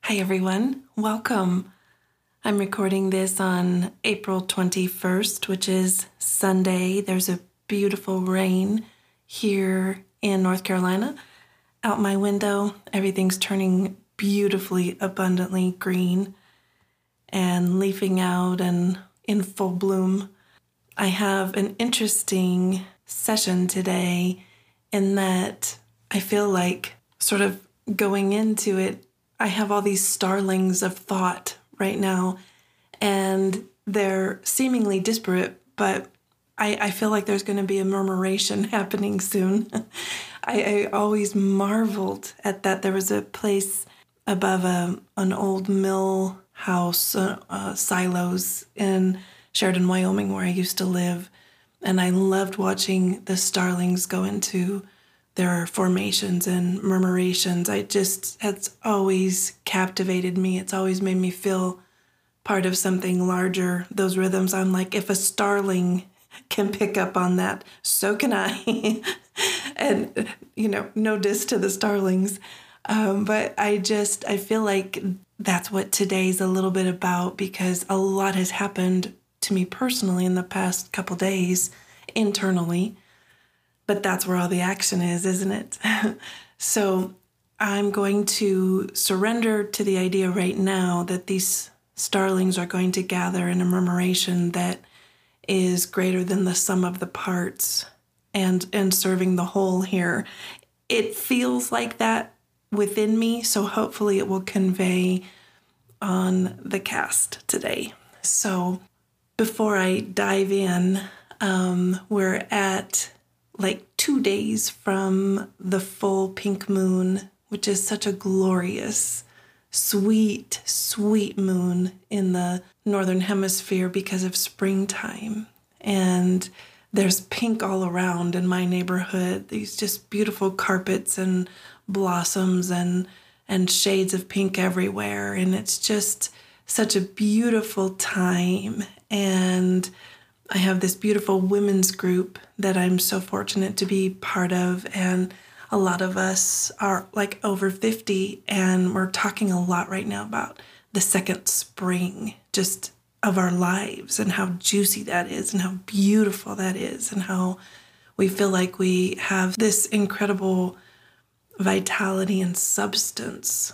Hi, everyone. Welcome. I'm recording this on April 21st, which is Sunday. There's a beautiful rain here in North Carolina. Out my window, everything's turning beautifully, abundantly green and leafing out and in full bloom. I have an interesting session today in that I feel like sort of going into it, I have all these starlings of thought right now, and they're seemingly disparate, but I feel like there's going to be a murmuration happening soon. I always marveled at that. There was a place above an old mill house, silos in Sheridan, Wyoming, where I used to live, and I loved watching the starlings go into their formations and murmurations. It's always captivated me. It's always made me feel part of something larger. Those rhythms, I'm like, if a starling can pick up on that, so can I. And, no diss to the starlings. But I feel like that's what today's a little bit about, because a lot has happened to me personally in the past couple days internally. But that's where all the action is, isn't it? So I'm going to surrender to the idea right now that these starlings are going to gather in a murmuration that is greater than the sum of the parts and serving the whole here. It feels like that within me, so hopefully it will convey on the cast today. So before I dive in, we're at like 2 days from the full pink moon, which is such a glorious, sweet, sweet moon in the northern hemisphere because of springtime. And there's pink all around in my neighborhood, these just beautiful carpets and blossoms and shades of pink everywhere. And it's just such a beautiful time. And I have this beautiful women's group that I'm so fortunate to be part of, and a lot of us are like over 50, and we're talking a lot right now about the second spring just of our lives and how juicy that is and how beautiful that is and how we feel like we have this incredible vitality and substance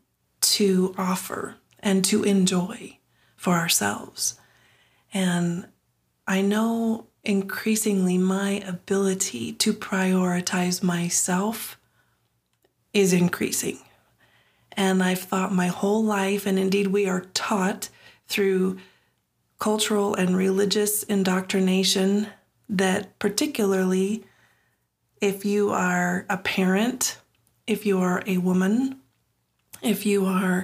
to offer and to enjoy for ourselves. And I know increasingly my ability to prioritize myself is increasing. And I've thought my whole life, and indeed we are taught through cultural and religious indoctrination, that particularly if you are a parent, if you are a woman, if you are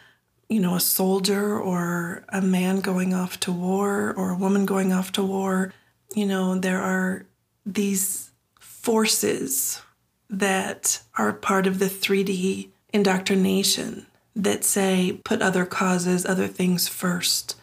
a soldier or a man going off to war or a woman going off to war, there are these forces that are part of the 3D indoctrination that say put other causes, other things first.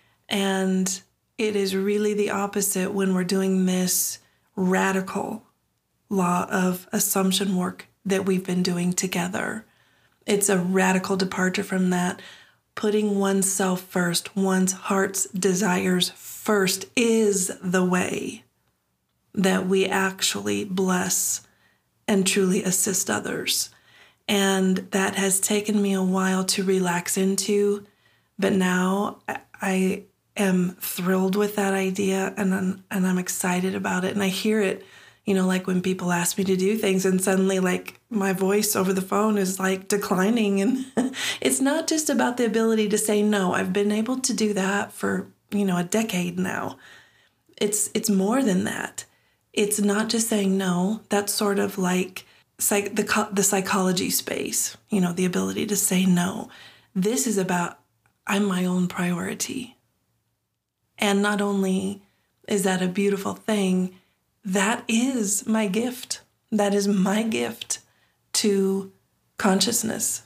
And it is really the opposite when we're doing this radical law of assumption work that we've been doing together. It's a radical departure from that. Putting oneself first, one's heart's desires first is the way that we actually bless and truly assist others. And that has taken me a while to relax into, but now I am thrilled with that idea, and I'm excited about it. And I hear it, like when people ask me to do things and suddenly like my voice over the phone is like declining. And it's not just about the ability to say no. I've been able to do that for, a decade now. It's more than that. It's not just saying no. That's sort of like the psychology space, the ability to say no. This is about I'm my own priority. And not only is that a beautiful thing, that is my gift. That is my gift to consciousness.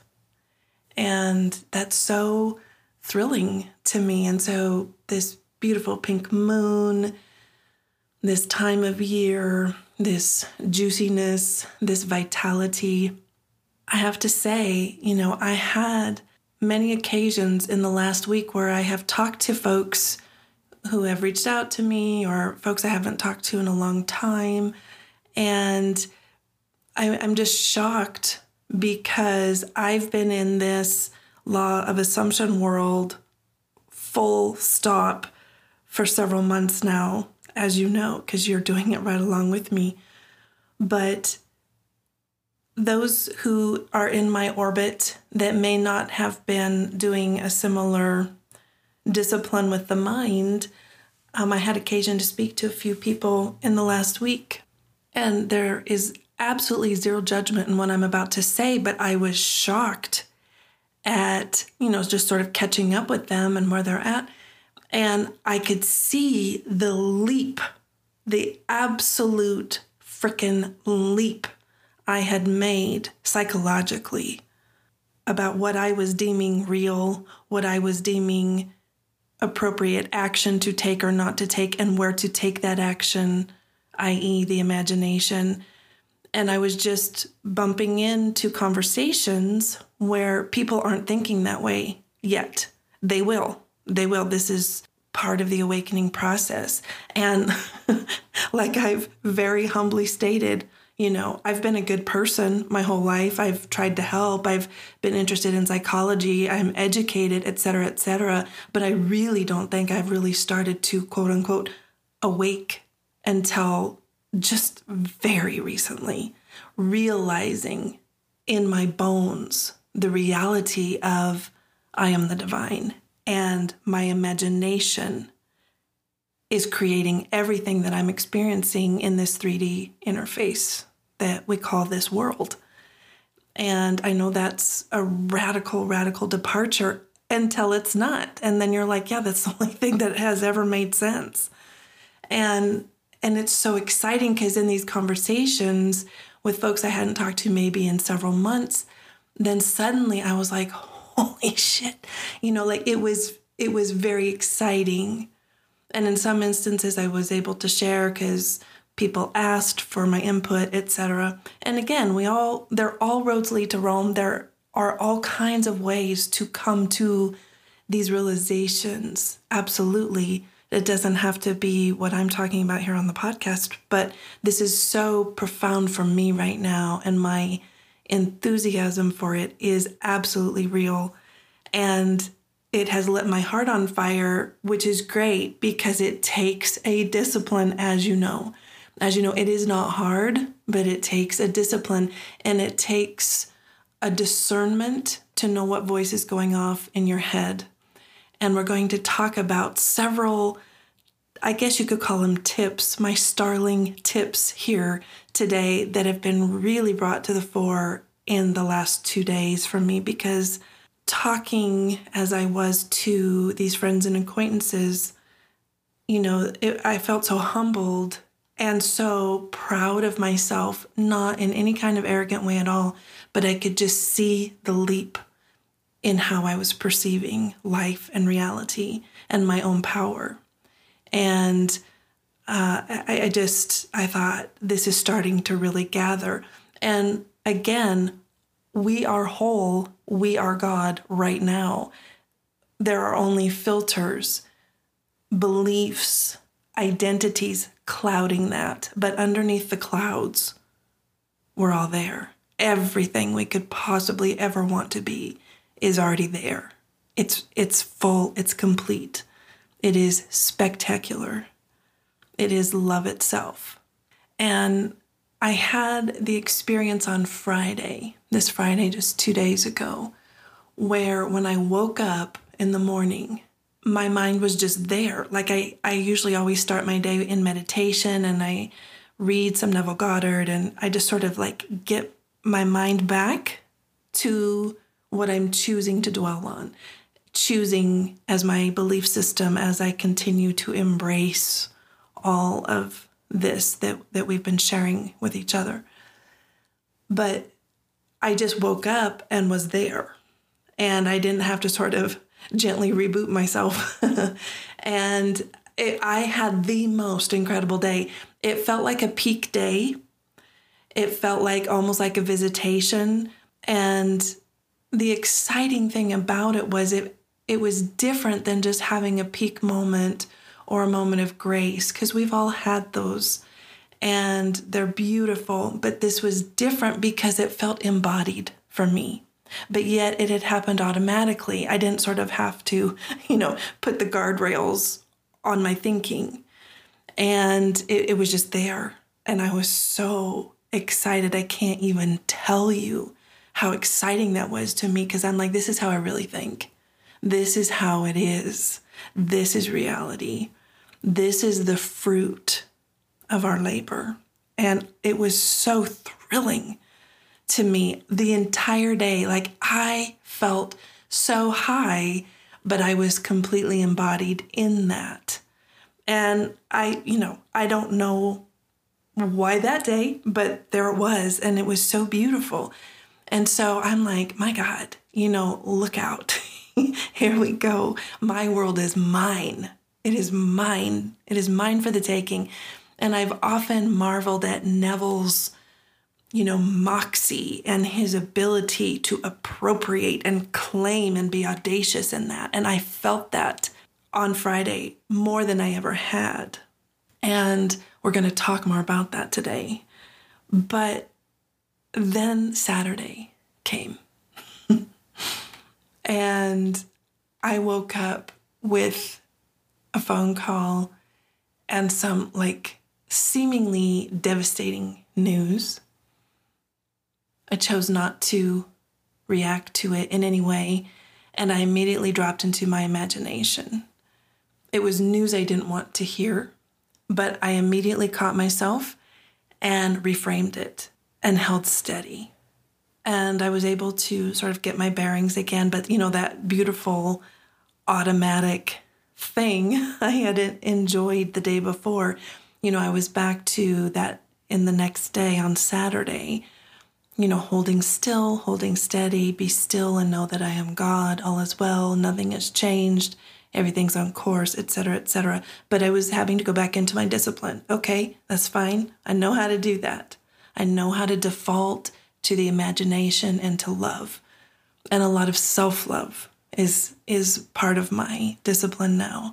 And that's so thrilling to me. And so this beautiful pink moon, this time of year, this juiciness, this vitality, I have to say, I had many occasions in the last week where I have talked to folks who have reached out to me or folks I haven't talked to in a long time. And I'm just shocked because I've been in this law of assumption world full stop for several months now, as you know, because you're doing it right along with me. But those who are in my orbit that may not have been doing a similar discipline with the mind, I had occasion to speak to a few people in the last week, and there is absolutely zero judgment in what I'm about to say, but I was shocked at, just sort of catching up with them and where they're at. And I could see the leap, the absolute frickin' leap I had made psychologically about what I was deeming real, what I was deeming appropriate action to take or not to take, and where to take that action, i.e. the imagination. And I was just bumping into conversations where people aren't thinking that way yet. They will. This is part of the awakening process. And like I've very humbly stated, I've been a good person my whole life. I've tried to help. I've been interested in psychology. I'm educated, et cetera, but I really don't think I've really started to, quote unquote, awake until just very recently, realizing in my bones the reality of I am the divine, and my imagination is creating everything that I'm experiencing in this 3D interface that we call this world. And I know that's a radical departure until it's not. And then you're like, yeah, that's the only thing that has ever made sense. And it's so exciting because in these conversations with folks I hadn't talked to maybe in several months, then suddenly I was like, holy shit, it was very exciting. And in some instances I was able to share because people asked for my input, etc. And again, they're all roads lead to Rome. There are all kinds of ways to come to these realizations. Absolutely. It doesn't have to be what I'm talking about here on the podcast, but this is so profound for me right now, and my enthusiasm for it is absolutely real. And it has lit my heart on fire, which is great because it takes a discipline, as you know. As you know, it is not hard, but it takes a discipline, and it takes a discernment to know what voice is going off in your head. And we're going to talk about several, I guess you could call them tips, my starling tips here today that have been really brought to the fore in the last 2 days for me, because talking as I was to these friends and acquaintances, I felt so humbled and so proud of myself, not in any kind of arrogant way at all, but I could just see the leap in how I was perceiving life and reality and my own power. And I thought this is starting to really gather. And again, we are whole, we are God right now. There are only filters, beliefs, identities clouding that. But underneath the clouds, we're all there. Everything we could possibly ever want to be is already there. It's full, it's complete. It is spectacular. It is love itself. And I had the experience on this Friday, just 2 days ago, where when I woke up in the morning, my mind was just there. Like I usually always start my day in meditation, and I read some Neville Goddard, and I just sort of like get my mind back to what I'm choosing to dwell on, choosing as my belief system as I continue to embrace all of this that we've been sharing with each other. But I just woke up and was there, and I didn't have to sort of gently reboot myself. And I had the most incredible day. It felt like a peak day. It felt like almost like a visitation. And the exciting thing about it was it was different than just having a peak moment or a moment of grace, because we've all had those and they're beautiful. But this was different because it felt embodied for me. But yet it had happened automatically. I didn't sort of have to, put the guardrails on my thinking. And it was just there. And I was so excited. I can't even tell you how exciting that was to me, because I'm like, this is how I really think. This is how it is. This is reality. This is the fruit of our labor. And it was so thrilling to me the entire day. Like, I felt so high, but I was completely embodied in that. And I don't know why that day, but there it was, and it was so beautiful. And so I'm like, my God, look out. Here we go. My world is mine. It is mine. It is mine for the taking. And I've often marveled at Neville's, moxie and his ability to appropriate and claim and be audacious in that. And I felt that on Friday more than I ever had. And we're going to talk more about that today. But then Saturday came. And I woke up with a phone call and some seemingly devastating news. I chose not to react to it in any way, and I immediately dropped into my imagination. It was news I didn't want to hear, but I immediately caught myself and reframed it and held steady. And I was able to sort of get my bearings again. But, that beautiful automatic thing I had enjoyed the day before, I was back to that in the next day on Saturday, holding still, holding steady, be still and know that I am God, all is well, nothing has changed, everything's on course, etc., etc. But I was having to go back into my discipline. Okay, that's fine. I know how to do that. I know how to default to the imagination and to love. And a lot of self-love is part of my discipline now,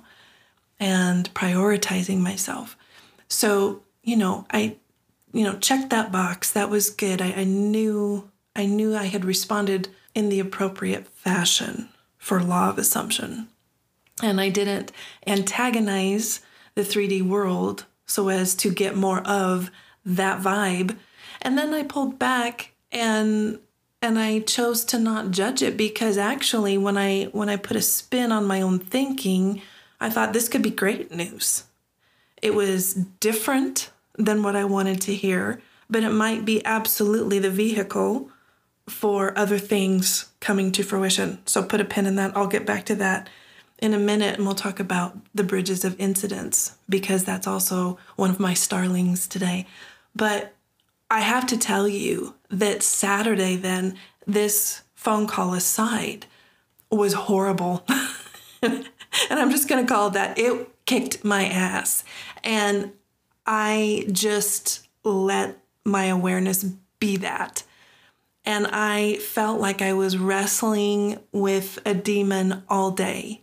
and prioritizing myself. So, I checked that box. That was good. I knew I had responded in the appropriate fashion for law of assumption. And I didn't antagonize the 3D world so as to get more of that vibe. And then I pulled back and I chose to not judge it, because actually when I put a spin on my own thinking, I thought this could be great news. It was different than what I wanted to hear, but it might be absolutely the vehicle for other things coming to fruition. So put a pin in that. I'll get back to that in a minute, and we'll talk about the bridges of incidents, because that's also one of my starlings today. But I have to tell you that Saturday, then, this phone call aside, was horrible. And I'm just going to call it that. It kicked my ass. And I just let my awareness be that. And I felt like I was wrestling with a demon all day.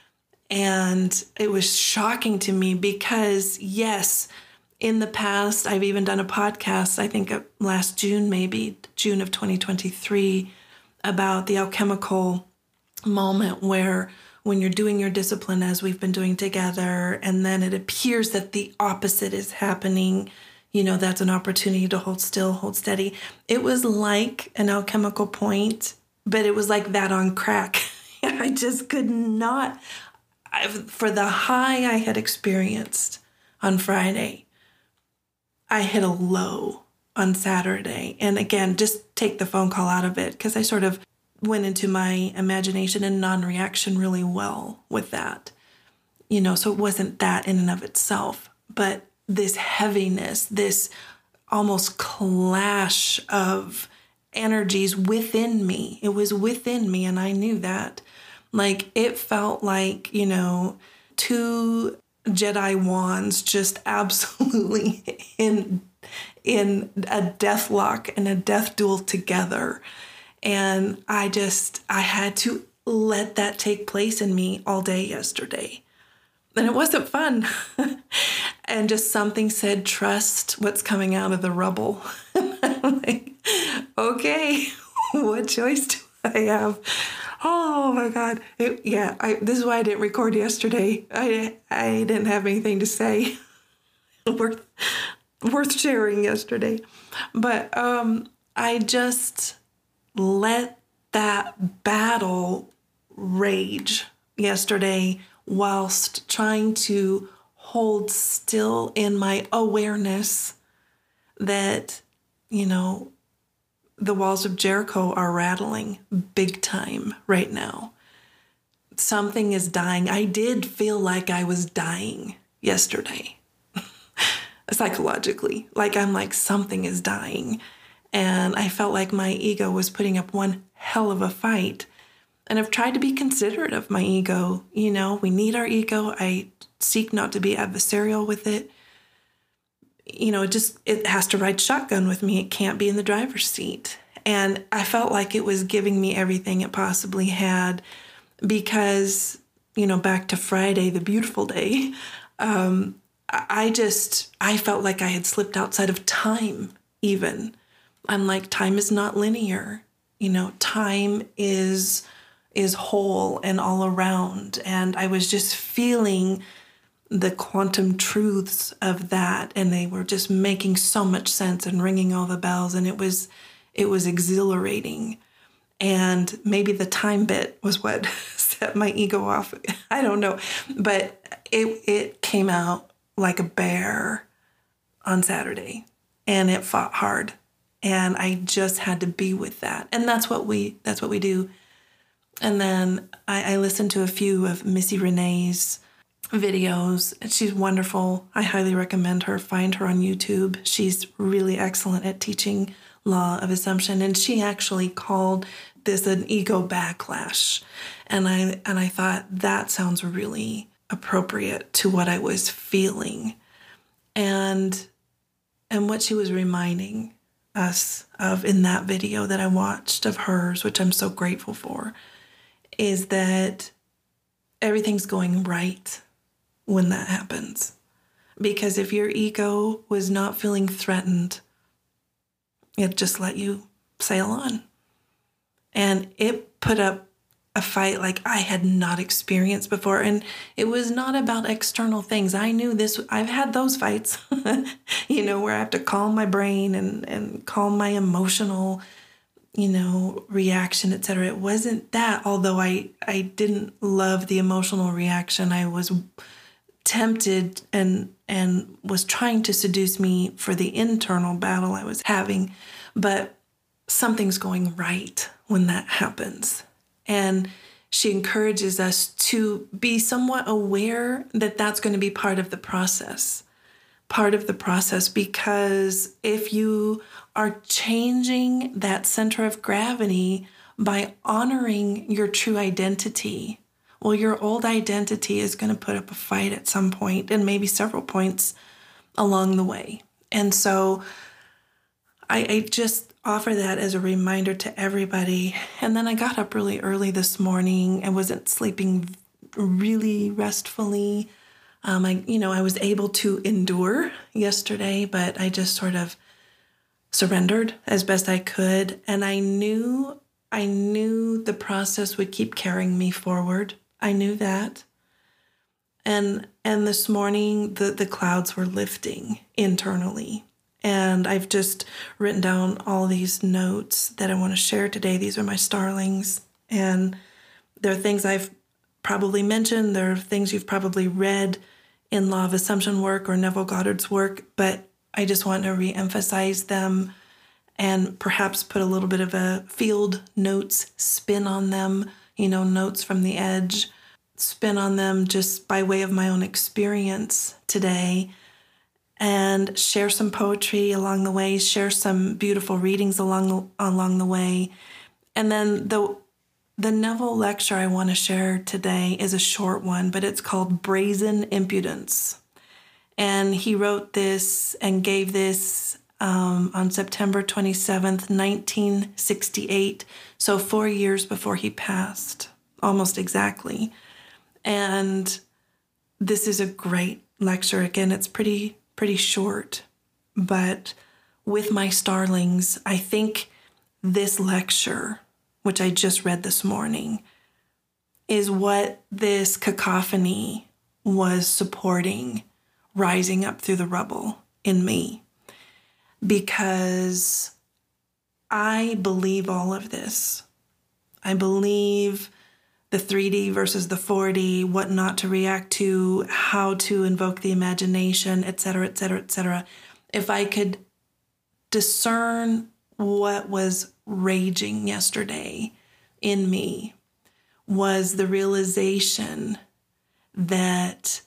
And it was shocking to me because, yes, in the past, I've even done a podcast, I think last June, maybe June of 2023, about the alchemical moment where when you're doing your discipline as we've been doing together, and then it appears that the opposite is happening, that's an opportunity to hold still, hold steady. It was like an alchemical point, but it was like that on crack. I just could not, for the high I had experienced on Friday, I hit a low on Saturday. And again, just take the phone call out of it, because I sort of went into my imagination and non-reaction really well with that. So it wasn't that in and of itself, but this heaviness, this almost clash of energies within me. It was within me, and I knew that. It felt like, two Jedi wands just absolutely in a death lock and a death duel together. And I had to let that take place in me all day yesterday. And it wasn't fun. And just something said, trust what's coming out of the rubble. I'm like, okay, what choice do I have? Oh my God. This is why I didn't record yesterday. I didn't have anything to say worth sharing yesterday. But I just let that battle rage yesterday whilst trying to hold still in my awareness that, the walls of Jericho are rattling big time right now. Something is dying. I did feel like I was dying yesterday, psychologically. I'm like, something is dying. And I felt like my ego was putting up one hell of a fight. And I've tried to be considerate of my ego. We need our ego. I seek not to be adversarial with it. It has to ride shotgun with me. It can't be in the driver's seat. And I felt like it was giving me everything it possibly had because, back to Friday, the beautiful day, I felt like I had slipped outside of time even. I'm like, time is not linear. Time is whole and all around. And I was just feeling the quantum truths of that. And they were just making so much sense and ringing all the bells. And it was exhilarating. And maybe the time bit was what set my ego off. I don't know. But it came out like a bear on Saturday. And it fought hard. And I just had to be with that. And that's what we do. And then I listened to a few of Missy Renee's videos. She's wonderful. I highly recommend her. Find her on YouTube. She's really excellent at teaching law of assumption. And she actually called this an ego backlash. And I thought that sounds really appropriate to what I was feeling. And what she was reminding us of in that video that I watched of hers, which I'm so grateful for, is that everything's going right when that happens. Because if your ego was not feeling threatened, it just let you sail on. And it put up a fight like I had not experienced before. And it was not about external things. I knew this. I've had those fights, where I have to calm my brain and calm my emotional, reaction, etc. It wasn't that, although I didn't love the emotional reaction. I was tempted and was trying to seduce me for the internal battle I was having. But something's going right when that happens. And she encourages us to be somewhat aware that that's going to be part of the process. Because if you are changing that center of gravity by honoring your true identity, well, your old identity is going to put up a fight at some point and maybe several points along the way. And so I just offer that as a reminder to everybody. And then I got up really early this morning and wasn't sleeping really restfully. I was able to endure yesterday, but I just sort of surrendered as best I could. And I knew the process would keep carrying me forward. I knew that. And this morning, the clouds were lifting internally. And I've just written down all these notes that I want to share today. These are my starlings. And there are things I've probably mentioned. There are things you've probably read in Law of Assumption work or Neville Goddard's work. But I just want to reemphasize them and perhaps put a little bit of a field notes spin on them, notes from the edge, spin on them just by way of my own experience today. And share some poetry along the way, share some beautiful readings along the way. And then the Neville lecture I want to share today is a short one, but it's called Brazen Impudence. And he wrote this and gave this on September 27th, 1968. So 4 years before he passed, almost exactly. And this is a great lecture. Again, it's pretty short, but with my starlings, I think this lecture, which I just read this morning, is what this cacophony was supporting rising up through the rubble in me. Because I believe all of this. I believe the 3D versus the 4D, what not to react to, how to invoke the imagination, et cetera, et cetera, et cetera. If I could discern what was raging yesterday in me, was the realization that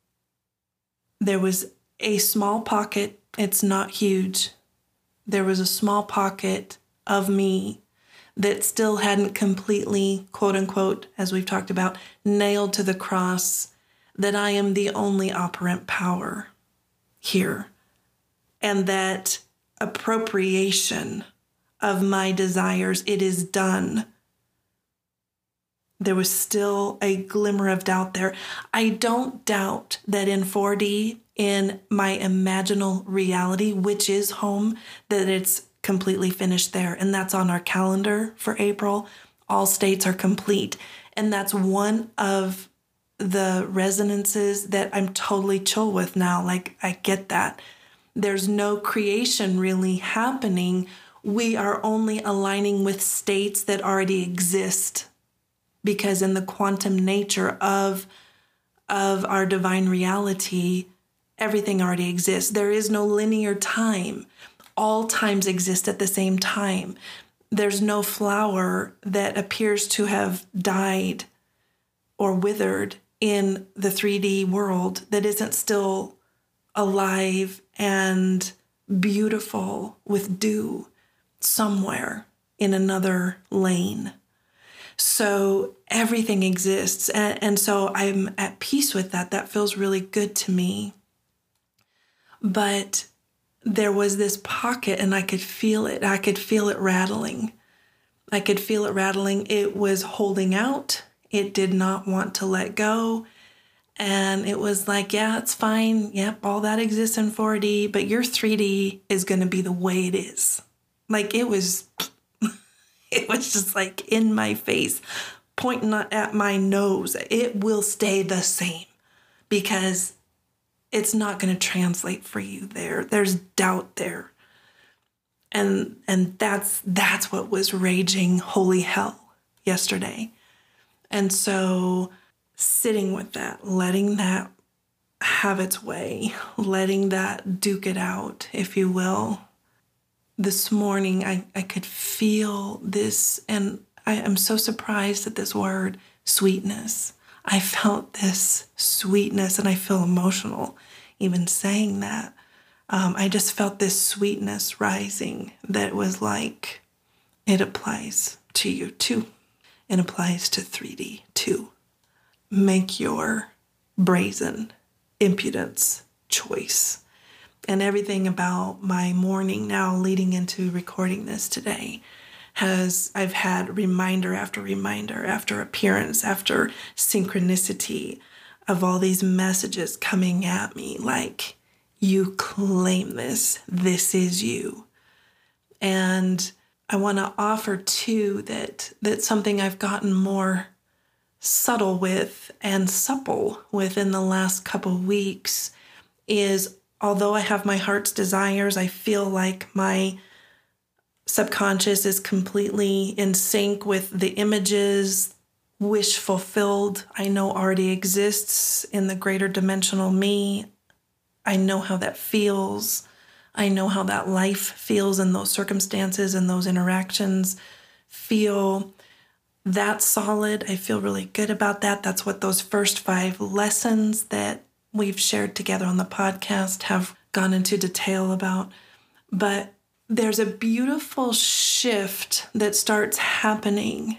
there was a small pocket. It's not huge. There was a small pocket of me that still hadn't completely, quote unquote, as we've talked about, nailed to the cross, that I am the only operant power here. And that appropriation of my desires, it is done. There was still a glimmer of doubt there. I don't doubt that in 4D, in my imaginal reality, which is home, that it's completely finished there. And that's on our calendar for April. All states are complete. And that's one of the resonances that I'm totally chill with now. Like, I get that. There's no creation really happening. We are only aligning with states that already exist. Because in the quantum nature of our divine reality, everything already exists. There is no linear time. All times exist at the same time. There's no flower that appears to have died or withered in the 3D world that isn't still alive and beautiful with dew somewhere in another lane. So everything exists. And so I'm at peace with that. That feels really good to me. But there was this pocket and I could feel it. I could feel it rattling. I could feel it rattling. It was holding out. It did not want to let go. And it was like, yeah, it's fine. Yep, all that exists in 4D, but your 3D is going to be the way it is. Like it was just like in my face, pointing at my nose. It will stay the same because it's not going to translate for you there. There's doubt there. And that's what was raging holy hell yesterday. And so sitting with that, letting that have its way, letting that duke it out, if you will. This morning, I could feel this, and I am so surprised at this word, sweetness. I felt this sweetness, and I feel emotional even saying that. I just felt this sweetness rising that was like, it applies to you too. It applies to 3D too. Make your brazen impudence choice. And everything about my morning now leading into recording this today I've had reminder after appearance, after synchronicity of all these messages coming at me like, you claim this is you. And I want to offer too that something I've gotten more subtle with and supple with in the last couple weeks is, although I have my heart's desires, I feel like my subconscious is completely in sync with the images, wish fulfilled, I know already exists in the greater dimensional me. I know how that feels. I know how that life feels in those circumstances and those interactions feel. That's solid. I feel really good about that. That's what those first 5 lessons that we've shared together on the podcast have gone into detail about. But there's a beautiful shift that starts happening.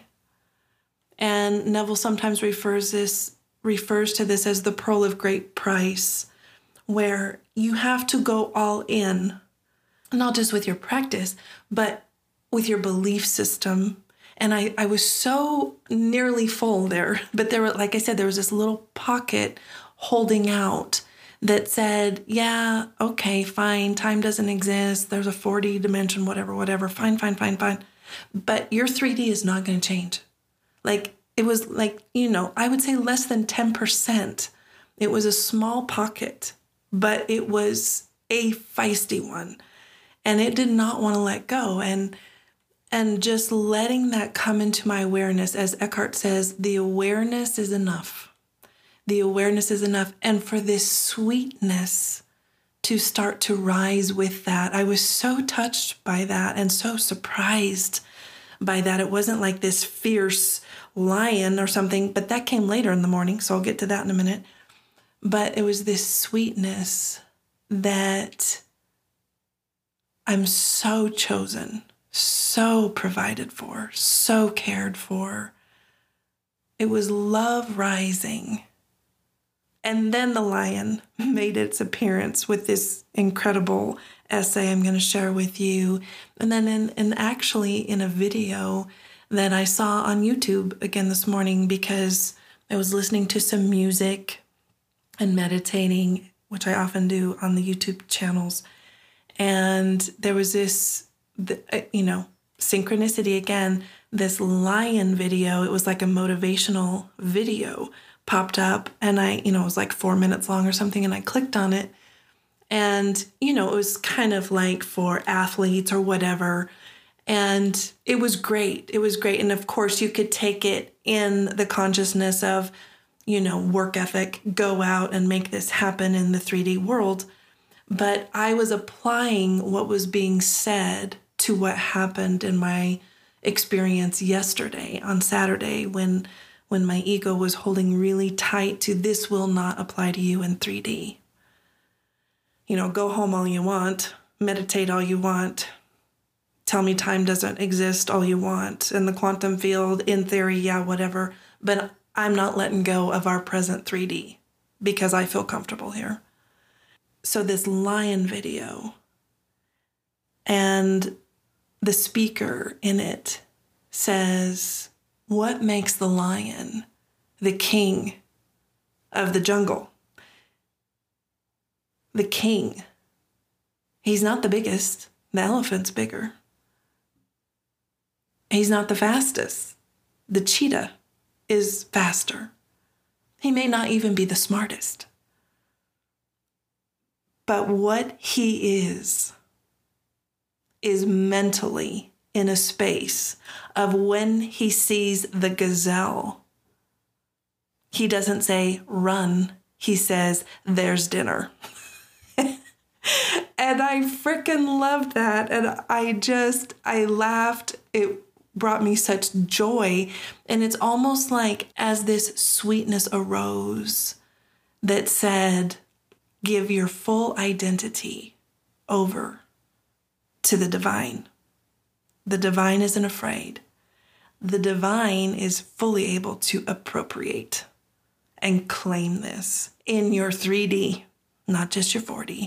And Neville sometimes refers to this as the pearl of great price, where you have to go all in not just with your practice, but with your belief system. And I was so nearly full there, but there were, like I said, there was this little pocket holding out that said, yeah, okay, fine. Time doesn't exist. There's a 4D dimension, whatever. Fine. But your 3D is not going to change. Like, it was like, I would say less than 10%. It was a small pocket, but it was a feisty one. And it did not want to let go. And just letting that come into my awareness, as Eckhart says, the awareness is enough. The awareness is enough. And for this sweetness to start to rise with that, I was so touched by that and so surprised by that. It wasn't like this fierce lion or something, but that came later in the morning, so I'll get to that in a minute. But it was this sweetness that I'm so chosen, so provided for, so cared for. It was love rising. And then the lion made its appearance with this incredible essay I'm going to share with you. And then actually in a video that I saw on YouTube again this morning, because I was listening to some music and meditating, which I often do on the YouTube channels. And there was this, synchronicity again, this lion video. It was like a motivational video popped up, and it was like 4 minutes long or something, and I clicked on it. And, it was kind of like for athletes or whatever. And it was great. It was great. And of course, you could take it in the consciousness of, work ethic, go out and make this happen in the 3D world. But I was applying what was being said to what happened in my experience yesterday on Saturday when my ego was holding really tight to this will not apply to you in 3D. Go home all you want, meditate all you want, tell me time doesn't exist all you want, in the quantum field, in theory, yeah, whatever. But I'm not letting go of our present 3D because I feel comfortable here. So this lion video, and the speaker in it says, what makes the lion the king of the jungle? The king. He's not the biggest. The elephant's bigger. He's not the fastest. The cheetah is faster. He may not even be the smartest. But what he is mentally in a space of when he sees the gazelle, he doesn't say, run. He says, there's dinner. And I freaking loved that. And I laughed. It brought me such joy. And it's almost like as this sweetness arose that said, give your full identity over to the divine. The divine isn't afraid. The divine is fully able to appropriate and claim this in your 3D, not just your 4D.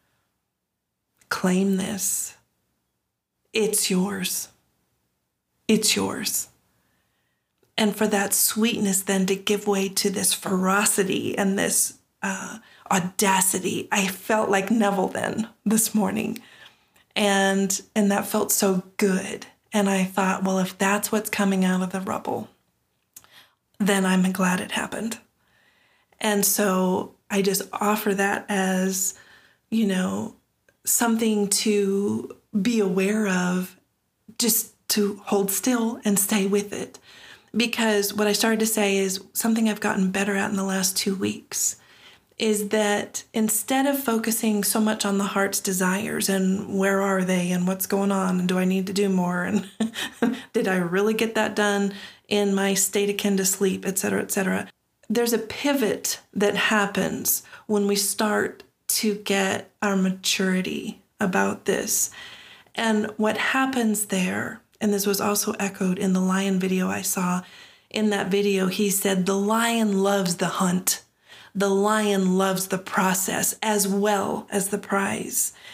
Claim this. It's yours. It's yours. And for that sweetness then to give way to this ferocity and this audacity. I felt like Neville then this morning. And that felt so good. And I thought, well, if that's what's coming out of the rubble, then I'm glad it happened. And so I just offer that as, something to be aware of, just to hold still and stay with it. Because what I started to say is something I've gotten better at in the last 2 weeks is that instead of focusing so much on the heart's desires and where are they and what's going on and do I need to do more and did I really get that done in my state akin to sleep, et cetera, there's a pivot that happens when we start to get our maturity about this. And what happens there, and this was also echoed in the lion video I saw, in that video he said the lion loves the hunt. The lion loves the process as well as the prize.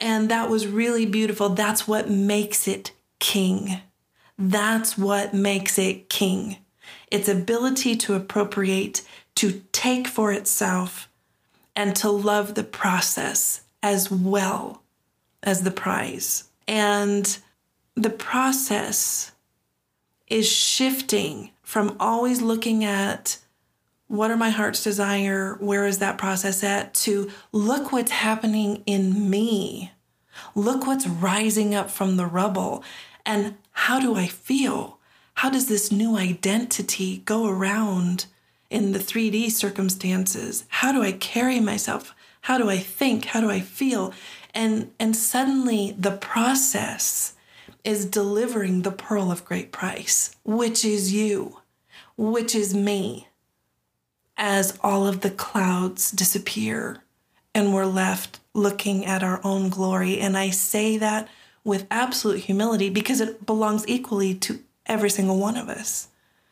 And that was really beautiful. That's what makes it king. That's what makes it king. Its ability to appropriate, to take for itself, and to love the process as well as the prize. And the process is shifting from always looking at what are my heart's desire, where is that process at, to look what's happening in me. Look what's rising up from the rubble. And how do I feel? How does this new identity go around in the 3D circumstances? How do I carry myself? How do I think? How do I feel? And suddenly the process is delivering the pearl of great price, which is you, which is me, as all of the clouds disappear and we're left looking at our own glory. And I say that with absolute humility because it belongs equally to every single one of us.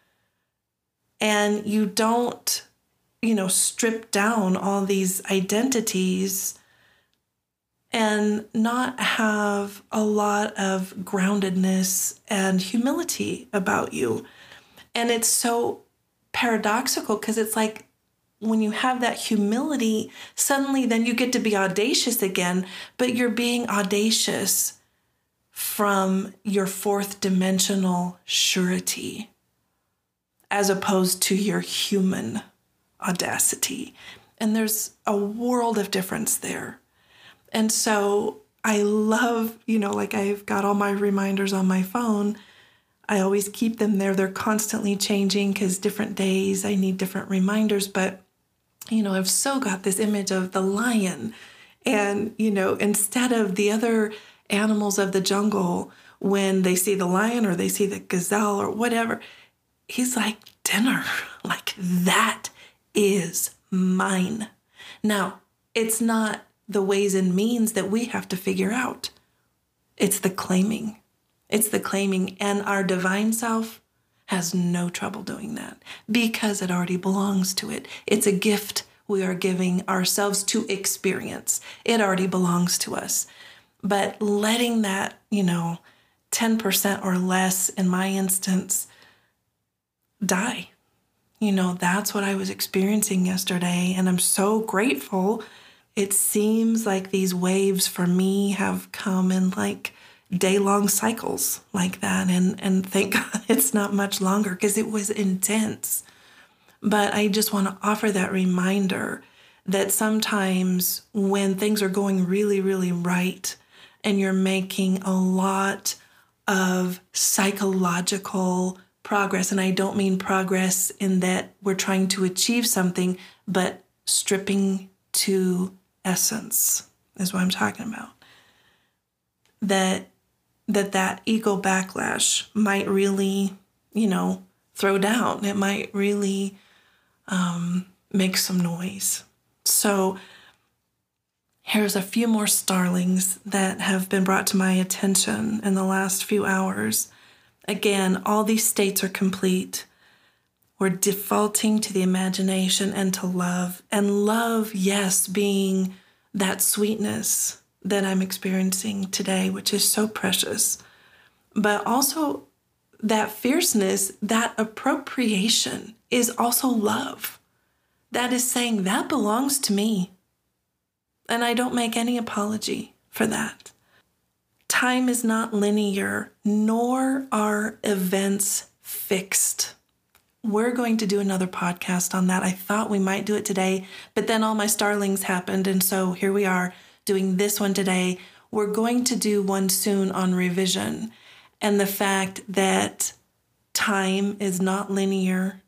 And you don't, strip down all these identities and not have a lot of groundedness and humility about you. And it's so paradoxical because it's like when you have that humility, suddenly then you get to be audacious again, but you're being audacious from your fourth dimensional surety as opposed to your human audacity. And there's a world of difference there. And so I love, like I've got all my reminders on my phone. I always keep them there. They're constantly changing because different days I need different reminders. But, I've so got this image of the lion. And, instead of the other animals of the jungle, when they see the lion or they see the gazelle or whatever, he's like, dinner, like that is mine. Now, it's not the ways and means that we have to figure out. It's the claiming. It's the claiming. And our divine self has no trouble doing that because it already belongs to it. It's a gift we are giving ourselves to experience. It already belongs to us. But letting that, 10% or less in my instance, die. That's what I was experiencing yesterday. And I'm so grateful. It seems like these waves for me have come in like day-long cycles like that. And thank God it's not much longer because it was intense. But I just want to offer that reminder that sometimes when things are going really, really right and you're making a lot of psychological progress, and I don't mean progress in that we're trying to achieve something, but stripping to essence is what I'm talking about. That ego backlash might really, throw down. It might really make some noise. So here's a few more starlings that have been brought to my attention in the last few hours. Again, all these states are complete. We're defaulting to the imagination and to love. And love, yes, being that sweetness that I'm experiencing today, which is so precious. But also that fierceness, that appropriation is also love. That is saying that belongs to me. And I don't make any apology for that. Time is not linear, nor are events fixed. We're going to do another podcast on that. I thought we might do it today, but then all my starlings happened. And so here we are doing this one today. We're going to do one soon on revision and the fact that time is not linear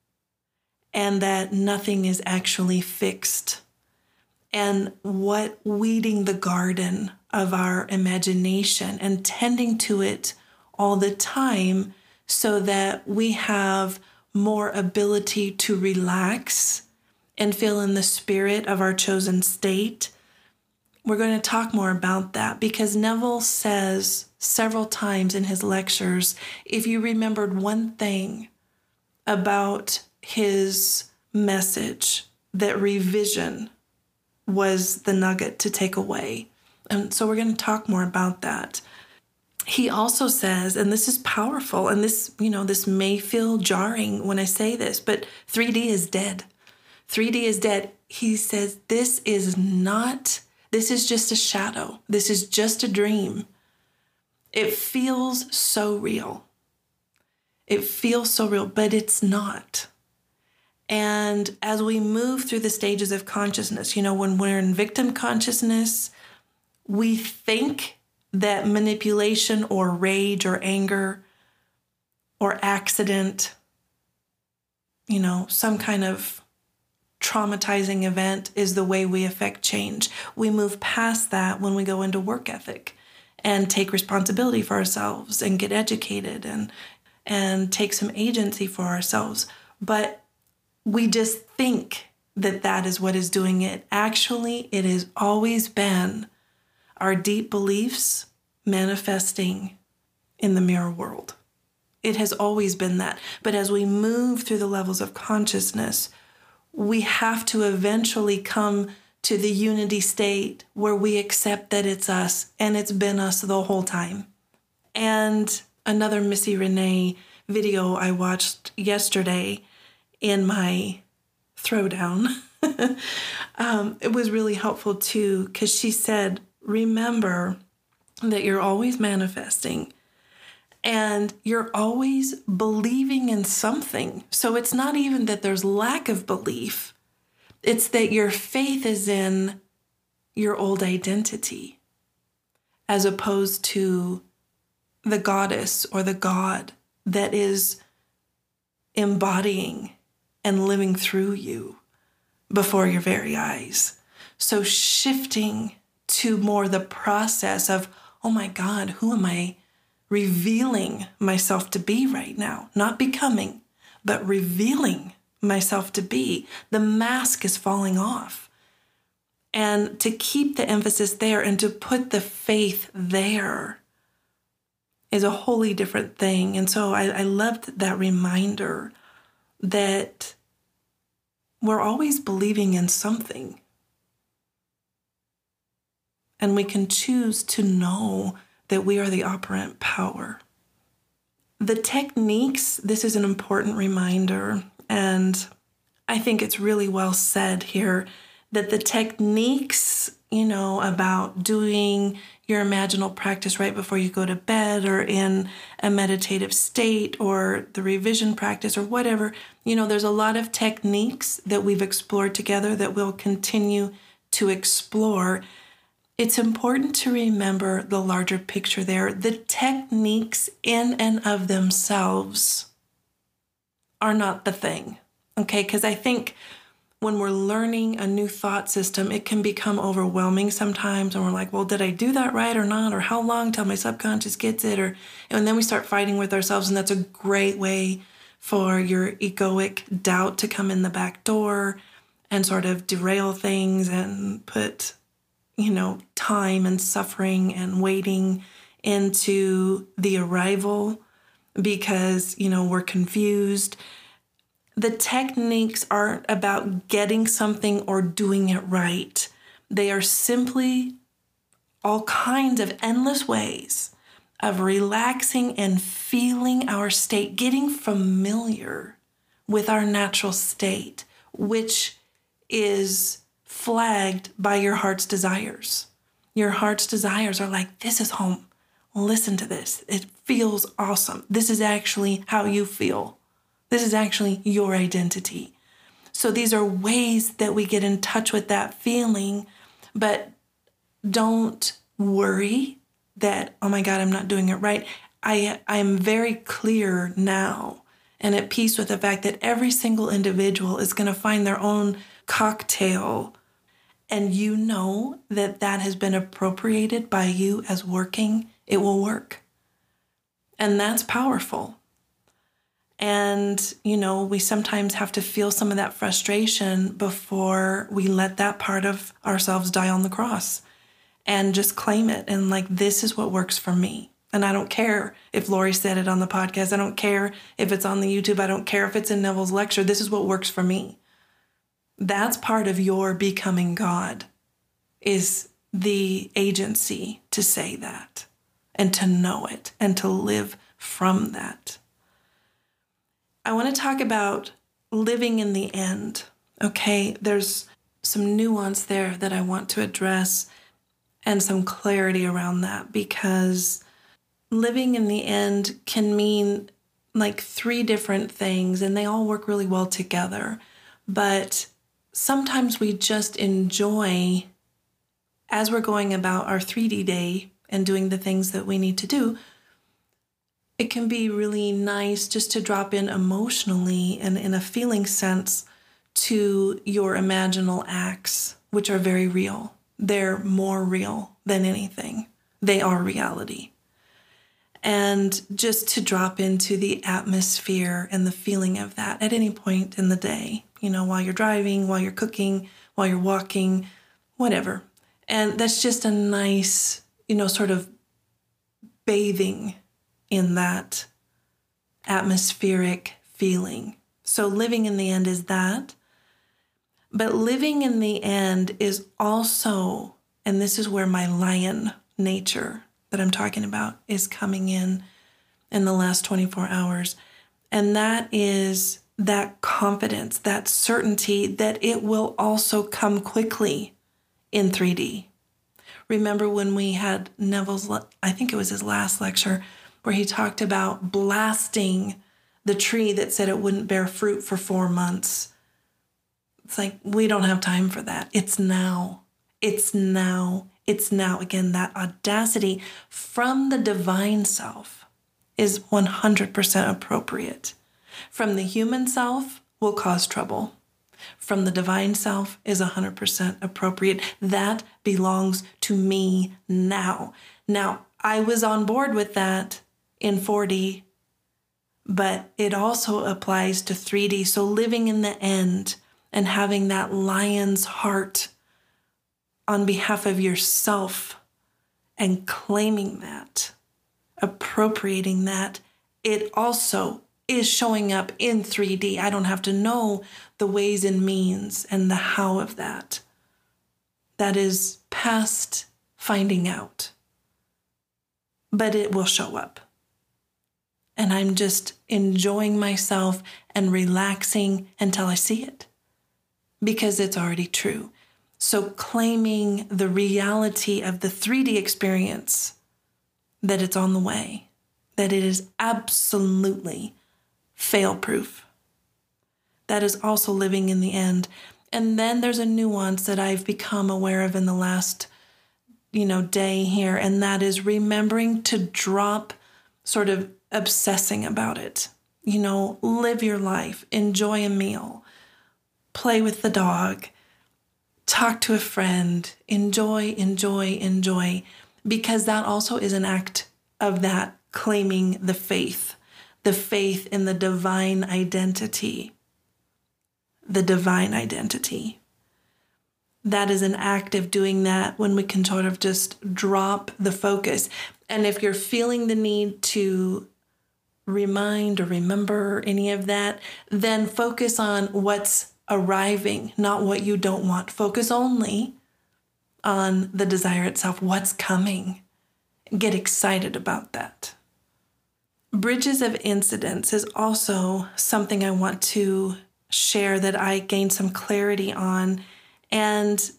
and that nothing is actually fixed. And what weeding the garden of our imagination and tending to it all the time so that we have more ability to relax and feel in the spirit of our chosen state. We're going to talk more about that because Neville says several times in his lectures, if you remembered one thing about his message, that revision was the nugget to take away. And so we're going to talk more about that. He also says, and this is powerful, and this, this may feel jarring when I say this, but 3D is dead. 3D is dead. He says, this is just a shadow. This is just a dream. It feels so real. It feels so real, but it's not. And as we move through the stages of consciousness, when we're in victim consciousness, we think that manipulation or rage or anger or accident, some kind of traumatizing event is the way we affect change. We move past that when we go into work ethic and take responsibility for ourselves and get educated and take some agency for ourselves. But we just think that is what is doing it. Actually, it has always been our deep beliefs manifesting in the mirror world. It has always been that. But as we move through the levels of consciousness, we have to eventually come to the unity state where we accept that it's us and it's been us the whole time. And another Missy Renee video I watched yesterday in my throwdown, it was really helpful too, because she said, remember that you're always manifesting and you're always believing in something. So it's not even that there's lack of belief. It's that your faith is in your old identity as opposed to the goddess or the god that is embodying and living through you before your very eyes. So shifting to more the process of, oh my God, who am I revealing myself to be right now? Not becoming, but revealing myself to be. The mask is falling off. And to keep the emphasis there and to put the faith there is a wholly different thing. And so I loved that reminder that we're always believing in something. And we can choose to know that we are the operant power. The techniques, this is an important reminder, and I think it's really well said here, that the techniques, about doing your imaginal practice right before you go to bed or in a meditative state or the revision practice or whatever, there's a lot of techniques that we've explored together that we'll continue to explore. It's important to remember the larger picture there. The techniques in and of themselves are not the thing, okay? Because I think when we're learning a new thought system, it can become overwhelming sometimes. And we're like, well, did I do that right or not? Or how long till my subconscious gets it? And then we start fighting with ourselves. And that's a great way for your egoic doubt to come in the back door and sort of derail things and put, time and suffering and waiting into the arrival because, we're confused. The techniques aren't about getting something or doing it right. They are simply all kinds of endless ways of relaxing and feeling our state, getting familiar with our natural state, which is flagged by your heart's desires. Your heart's desires are like, this is home. Listen to this. It feels awesome. This is actually how you feel. This is actually your identity. So these are ways that we get in touch with that feeling, but don't worry that, oh my God, I'm not doing it right. I am very clear now and at peace with the fact that every single individual is going to find their own cocktail, and that has been appropriated by you as working, it will work. And that's powerful. And, we sometimes have to feel some of that frustration before we let that part of ourselves die on the cross and just claim it. And this is what works for me. And I don't care if Lori said it on the podcast. I don't care if it's on the YouTube. I don't care if it's in Neville's lecture. This is what works for me. That's part of your becoming God, is the agency to say that and to know it and to live from that. I want to talk about living in the end. Okay, there's some nuance there that I want to address and some clarity around that, because living in the end can mean like 3 different things, and they all work really well together. But sometimes we just enjoy, as we're going about our 3D day and doing the things that we need to do, it can be really nice just to drop in emotionally and in a feeling sense to your imaginal acts, which are very real. They're more real than anything. They are reality. And just to drop into the atmosphere and the feeling of that at any point in the day, while you're driving, while you're cooking, while you're walking, whatever. And that's just a nice, sort of bathing in that atmospheric feeling. So living in the end is that. But living in the end is also, and this is where my lion nature that I'm talking about is coming in the last 24 hours. And that is that confidence, that certainty that it will also come quickly in 3D. Remember when we had Neville's, I think it was his last lecture, where he talked about blasting the tree that said it wouldn't bear fruit for 4 months. It's like, we don't have time for that. It's now. It's now. It's now. Again, that audacity from the divine self is 100% appropriate. From the human self will cause trouble. From the divine self is 100% appropriate. That belongs to me now. Now, I was on board with that in 4D, but it also applies to 3D. So living in the end and having that lion's heart on behalf of yourself and claiming that, appropriating that, it also is showing up in 3D. I don't have to know the ways and means and the how of that. That is past finding out. But it will show up. And I'm just enjoying myself and relaxing until I see it, because it's already true. So claiming the reality of the 3D experience, that it's on the way, that it is absolutely fail-proof. That is also living in the end. And then there's a nuance that I've become aware of in the last, day here, and that is remembering to drop sort of obsessing about it. Live your life, enjoy a meal, play with the dog, talk to a friend, enjoy, because that also is an act of that claiming the faith in the divine identity. The divine identity. That is an act of doing that when we can sort of just drop the focus. And if you're feeling the need to remind or remember any of that, then focus on what's arriving, not what you don't want. Focus only on the desire itself, what's coming. Get excited about that. Bridges of incidence is also something I want to share that I gained some clarity on. And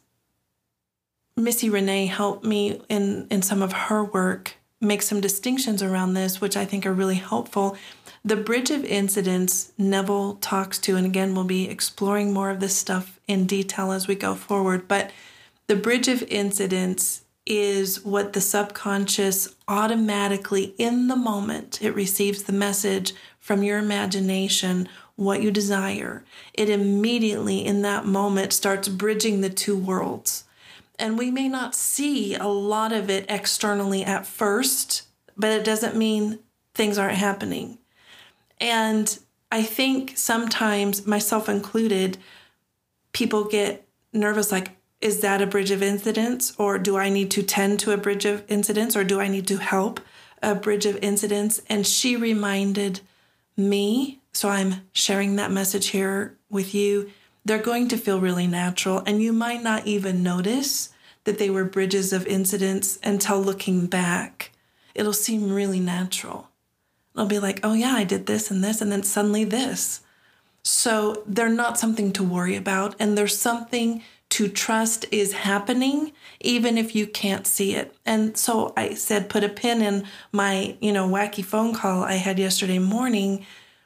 Missy Renee helped me in some of her work make some distinctions around this, which I think are really helpful. The bridge of incidence Neville talks to, and again, we'll be exploring more of this stuff in detail as we go forward, but the bridge of incidence is what the subconscious automatically, in the moment it receives the message from your imagination, what you desire, it immediately in that moment starts bridging the 2 worlds. And we may not see a lot of it externally at first, but it doesn't mean things aren't happening. And I think sometimes, myself included, people get nervous, like, is that a bridge of incidence? Or do I need to tend to a bridge of incidence? Or do I need to help a bridge of incidence? And she reminded me, so I'm sharing that message here with you, they're going to feel really natural. And you might not even notice that they were bridges of incidents until looking back, it'll seem really natural. It'll be like, oh yeah, I did this, and then suddenly this. So they're not something to worry about, and there's something to trust is happening, even if you can't see it. And so I said, put a pin in my, wacky phone call I had yesterday morning.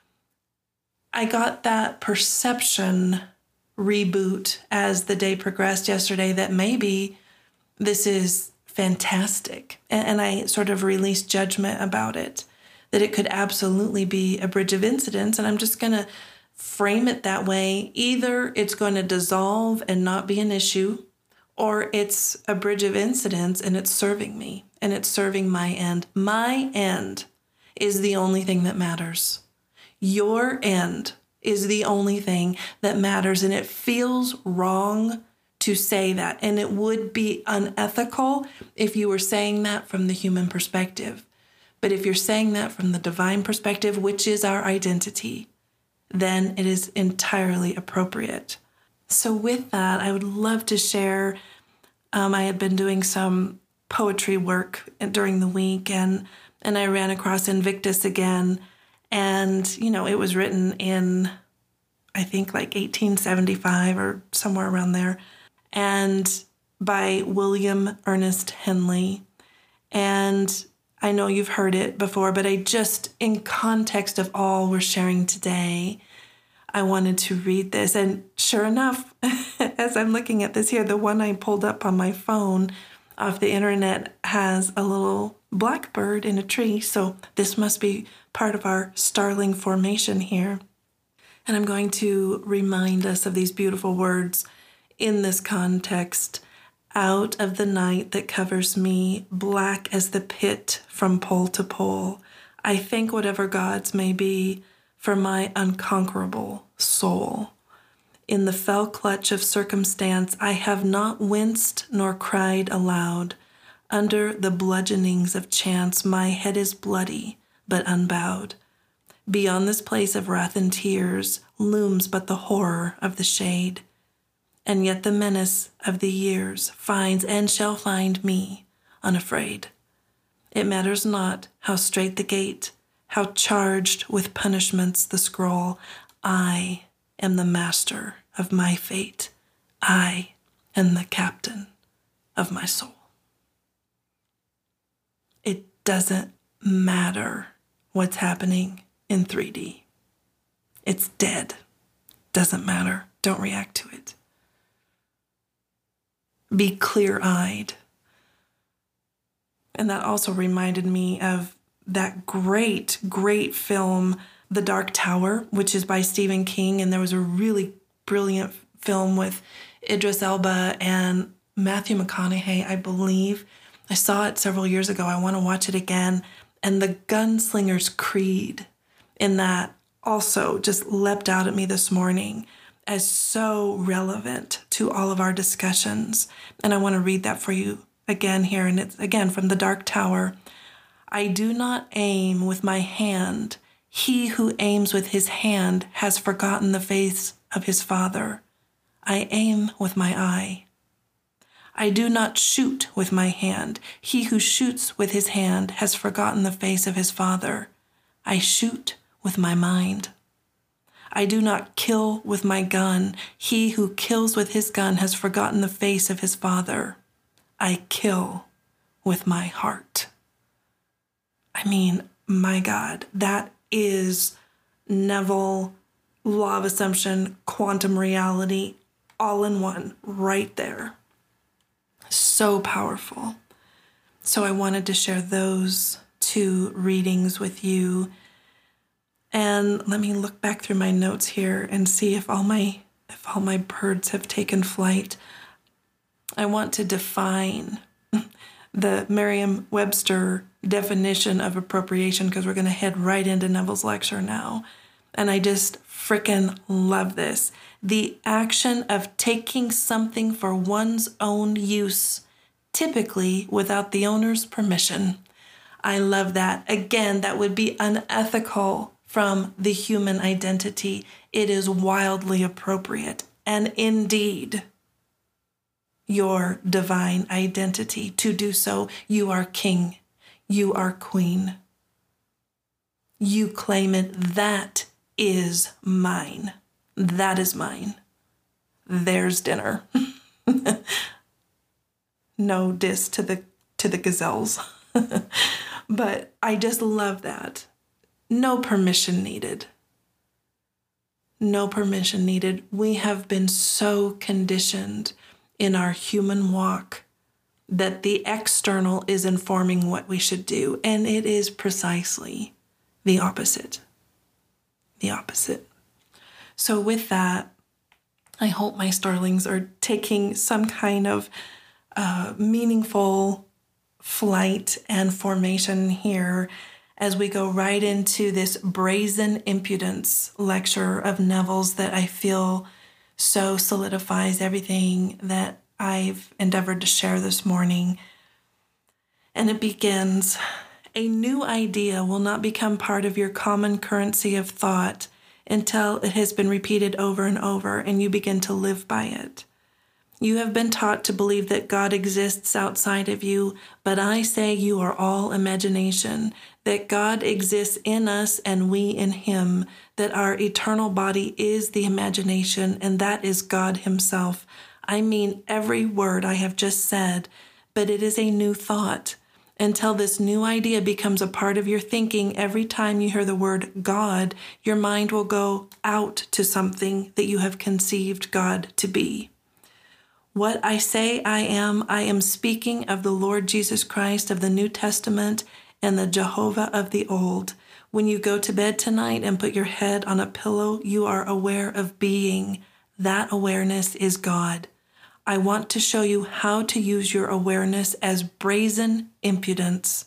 I got that perception reboot as the day progressed yesterday that maybe this is fantastic. And I sort of released judgment about it, that it could absolutely be a bridge of incidents. And I'm just going to frame it that way. Either it's going to dissolve and not be an issue, or it's a bridge of incidents and it's serving me and it's serving my end. My end is the only thing that matters. Your end is the only thing that matters. And it feels wrong to say that. And it would be unethical if you were saying that from the human perspective. But if you're saying that from the divine perspective, which is our identity, then it is entirely appropriate. So with that, I would love to share, I had been doing some poetry work during the week, and I ran across Invictus again. And, it was written in, I think, like 1875 or somewhere around there, and by William Ernest Henley. And I know you've heard it before, but I just, in context of all we're sharing today, I wanted to read this. And sure enough, as I'm looking at this here, the one I pulled up on my phone off the internet has a little blackbird in a tree. So this must be part of our starling formation here. And I'm going to remind us of these beautiful words in this context. Out of the night that covers me, black as the pit from pole to pole, I thank whatever gods may be for my unconquerable soul. In the fell clutch of circumstance, I have not winced nor cried aloud. Under the bludgeonings of chance, my head is bloody but unbowed. Beyond this place of wrath and tears looms but the horror of the shade. And yet the menace of the years finds and shall find me unafraid. It matters not how strait the gate, how charged with punishments the scroll. I am the master of my fate. I am the captain of my soul. It doesn't matter what's happening in 3D. It's dead. Doesn't matter. Don't react to it. Be clear-eyed. And that also reminded me of that great, great film, The Dark Tower, which is by Stephen King. And there was a really brilliant film with Idris Elba and Matthew McConaughey, I believe. I saw it several years ago. I want to watch it again. And the gunslinger's creed in that also just leapt out at me this morning as so relevant to all of our discussions. And I want to read that for you again here. And it's again from The Dark Tower. I do not aim with my hand. He who aims with his hand has forgotten the face of his father. I aim with my eye. I do not shoot with my hand. He who shoots with his hand has forgotten the face of his father. I shoot with my mind. I do not kill with my gun. He who kills with his gun has forgotten the face of his father. I kill with my heart. I mean, my God, that is Neville, law of assumption, quantum reality, all in one, right there. So powerful. So I wanted to share those two readings with you. And let me look back through my notes here and see if all my birds have taken flight. I want to define the Merriam-Webster definition of appropriation because we're going to head right into Neville's lecture now. And I just frickin' love this. The action of taking something for one's own use, typically without the owner's permission. I love that. Again, that would be unethical from the human identity. It is wildly appropriate. And indeed, your divine identity. To do so, you are king. You are queen. You claim it. That is mine. That is mine. There's dinner. No diss to the gazelles. But I just love that. No permission needed. No permission needed. We have been so conditioned in our human walk that the external is informing what we should do, and it is precisely the opposite. The opposite. So with that, I hope my starlings are taking some kind of meaningful flight and formation here as we go right into this brazen impudence lecture of Neville's that I feel so solidifies everything that I've endeavored to share this morning. And it begins, a new idea will not become part of your common currency of thought until it has been repeated over and over and you begin to live by it. You have been taught to believe that God exists outside of you, but I say you are all imagination, that God exists in us and we in him, that our eternal body is the imagination, and that is God himself. I mean every word I have just said, but it is a new thought. Until this new idea becomes a part of your thinking, every time you hear the word God, your mind will go out to something that you have conceived God to be. What I say I am speaking of the Lord Jesus Christ of the New Testament and the Jehovah of the Old. When you go to bed tonight and put your head on a pillow, you are aware of being. That awareness is God. I want to show you how to use your awareness as brazen impudence.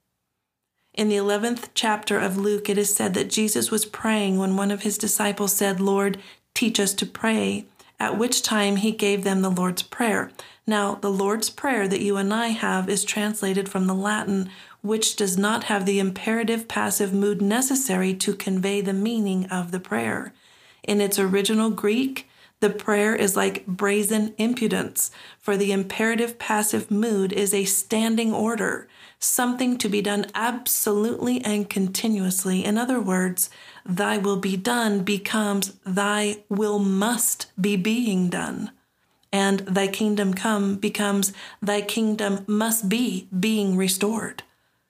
In the 11th chapter of Luke, it is said that Jesus was praying when one of his disciples said, "Lord, teach us to pray," at which time he gave them the Lord's Prayer. Now, the Lord's Prayer that you and I have is translated from the Latin, which does not have the imperative passive mood necessary to convey the meaning of the prayer. In its original Greek, the prayer is like brazen impudence, for the imperative passive mood is a standing order, something to be done absolutely and continuously. In other words, thy will be done becomes thy will must be being done. And thy kingdom come becomes thy kingdom must be being restored.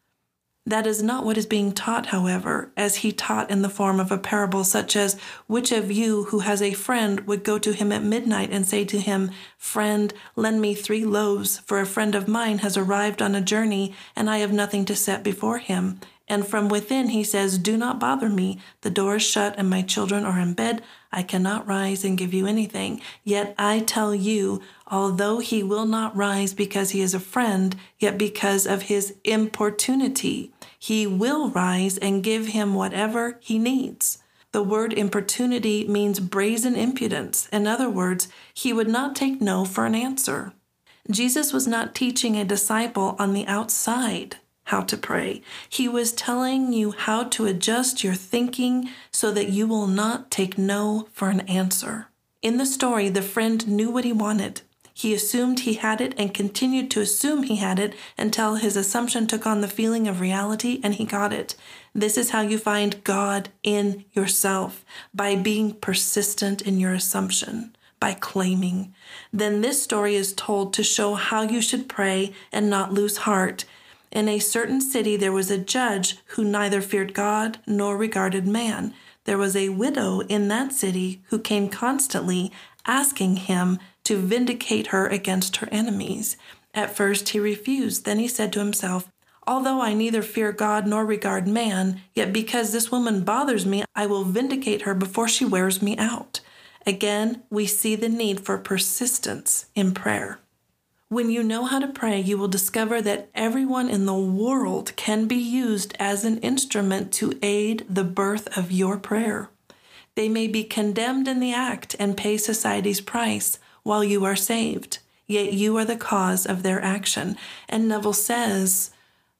That is not what is being taught, however, as he taught in the form of a parable such as, which of you who has a friend would go to him at midnight and say to him, "Friend, lend me 3 loaves, for a friend of mine has arrived on a journey, and I have nothing to set before him." And from within he says, "Do not bother me. The door is shut and my children are in bed. I cannot rise and give you anything. Yet I tell you, although he will not rise because he is a friend, yet because of his importunity, he will rise and give him whatever he needs." The word importunity means brazen impudence. In other words, he would not take no for an answer. Jesus was not teaching a disciple on the outside how to pray. He was telling you how to adjust your thinking so that you will not take no for an answer. In the story, the friend knew what he wanted. He assumed he had it and continued to assume he had it until his assumption took on the feeling of reality and he got it. This is how you find God in yourself, by being persistent in your assumption, by claiming. Then this story is told to show how you should pray and not lose heart. In a certain city there was a judge who neither feared God nor regarded man. There was a widow in that city who came constantly asking him to vindicate her against her enemies. At first he refused. Then he said to himself, "Although I neither fear God nor regard man, yet because this woman bothers me, I will vindicate her before she wears me out." Again, we see the need for persistence in prayer. When you know how to pray, you will discover that everyone in the world can be used as an instrument to aid the birth of your prayer. They may be condemned in the act and pay society's price while you are saved, yet you are the cause of their action. And Neville says,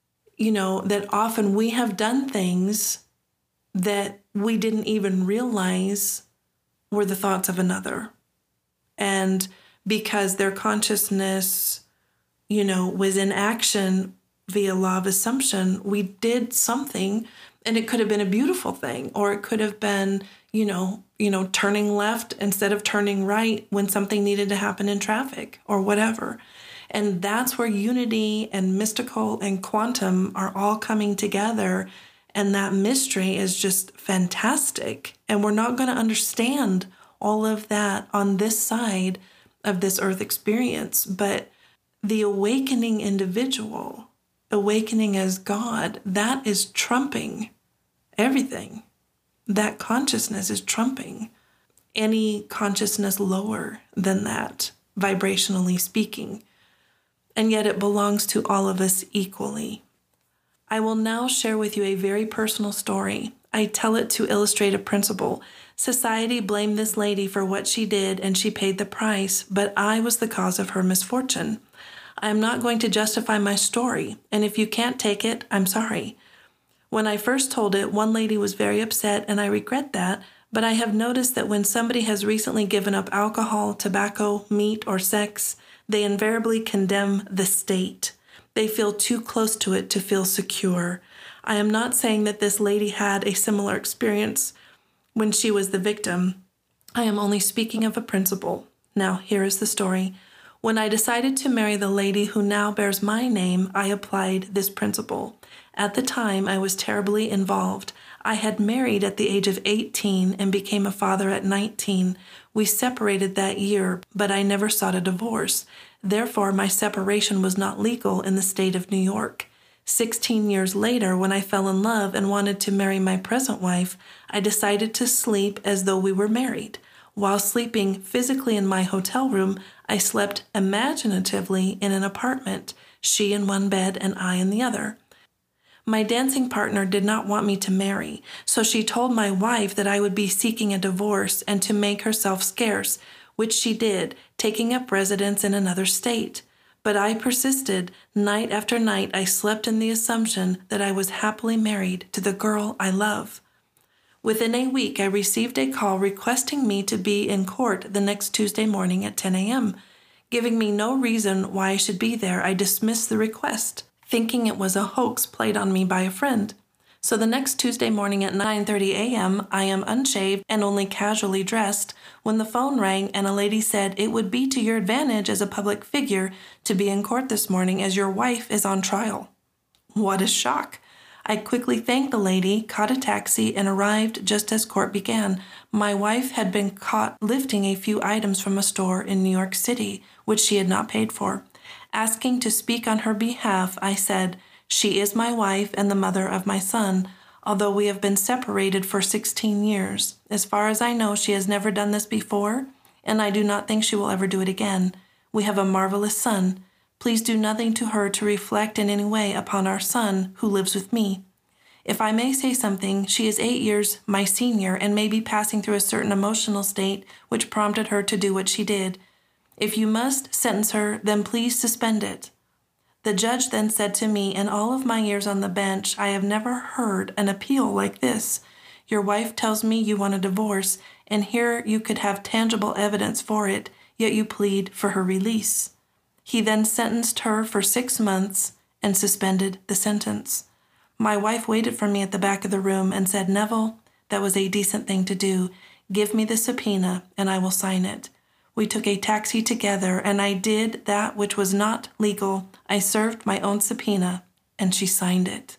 that often we have done things that we didn't even realize were the thoughts of another. And because their consciousness, was in action via law of assumption. We did something, and it could have been a beautiful thing, or it could have been, turning left instead of turning right when something needed to happen in traffic or whatever. And that's where unity and mystical and quantum are all coming together. And that mystery is just fantastic. And we're not going to understand all of that on this side of this earth experience. But the awakening individual, awakening as God, that is trumping everything. That consciousness is trumping any consciousness lower than that, vibrationally speaking. And yet it belongs to all of us equally. I will now share with you a very personal story. I tell it to illustrate a principle. Society blamed this lady for what she did, and she paid the price, but I was the cause of her misfortune. I am not going to justify my story, and if you can't take it, I'm sorry. When I first told it, one lady was very upset, and I regret that, but I have noticed that when somebody has recently given up alcohol, tobacco, meat, or sex, they invariably condemn the state. They feel too close to it to feel secure. I am not saying that this lady had a similar experience when she was the victim. I am only speaking of a principle. Now, here is the story. When I decided to marry the lady who now bears my name, I applied this principle. At the time, I was terribly involved. I had married at the age of 18 and became a father at 19. We separated that year, but I never sought a divorce. Therefore, my separation was not legal in the state of New York. 16 years later, when I fell in love and wanted to marry my present wife, I decided to sleep as though we were married. While sleeping physically in my hotel room, I slept imaginatively in an apartment, she in one bed and I in the other. My dancing partner did not want me to marry, so she told my wife that I would be seeking a divorce and to make herself scarce, which she did, taking up residence in another state. But I persisted. Night after night, I slept in the assumption that I was happily married to the girl I love. Within a week, I received a call requesting me to be in court the next Tuesday morning at 10 a.m. Giving me no reason why I should be there, I dismissed the request, thinking it was a hoax played on me by a friend. So the next Tuesday morning at 9:30 a.m., I am unshaved and only casually dressed when the phone rang and a lady said it would be to your advantage as a public figure to be in court this morning as your wife is on trial. What a shock! I quickly thanked the lady, caught a taxi, and arrived just as court began. My wife had been caught lifting a few items from a store in New York City, which she had not paid for. Asking to speak on her behalf, I said, "She is my wife and the mother of my son, although we have been separated for 16 years. As far as I know, she has never done this before, and I do not think she will ever do it again. We have a marvelous son. Please do nothing to her to reflect in any way upon our son who lives with me. If I may say something, she is 8 years my senior and may be passing through a certain emotional state which prompted her to do what she did. If you must sentence her, then please suspend it." The judge then said to me, "In all of my years on the bench, I have never heard an appeal like this. Your wife tells me you want a divorce, and here you could have tangible evidence for it, yet you plead for her release." He then sentenced her for 6 months and suspended the sentence. My wife waited for me at the back of the room and said, "Neville, that was a decent thing to do. Give me the subpoena and I will sign it." We took a taxi together and I did that which was not legal. I served my own subpoena and she signed it.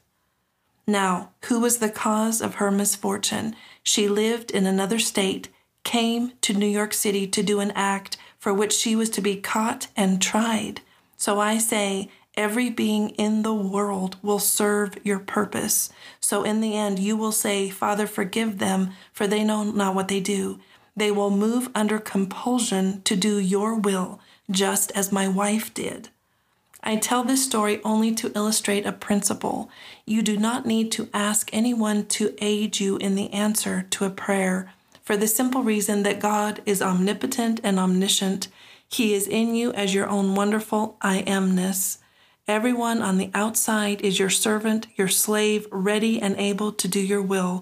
Now, who was the cause of her misfortune? She lived in another state, came to New York City to do an act for which she was to be caught and tried. So I say, every being in the world will serve your purpose. So in the end, you will say, "Father, forgive them, for they know not what they do." They will move under compulsion to do your will, just as my wife did. I tell this story only to illustrate a principle. You do not need to ask anyone to aid you in the answer to a prayer, for the simple reason that God is omnipotent and omniscient. He is in you as your own wonderful I amness. Everyone on the outside is your servant, your slave, ready and able to do your will.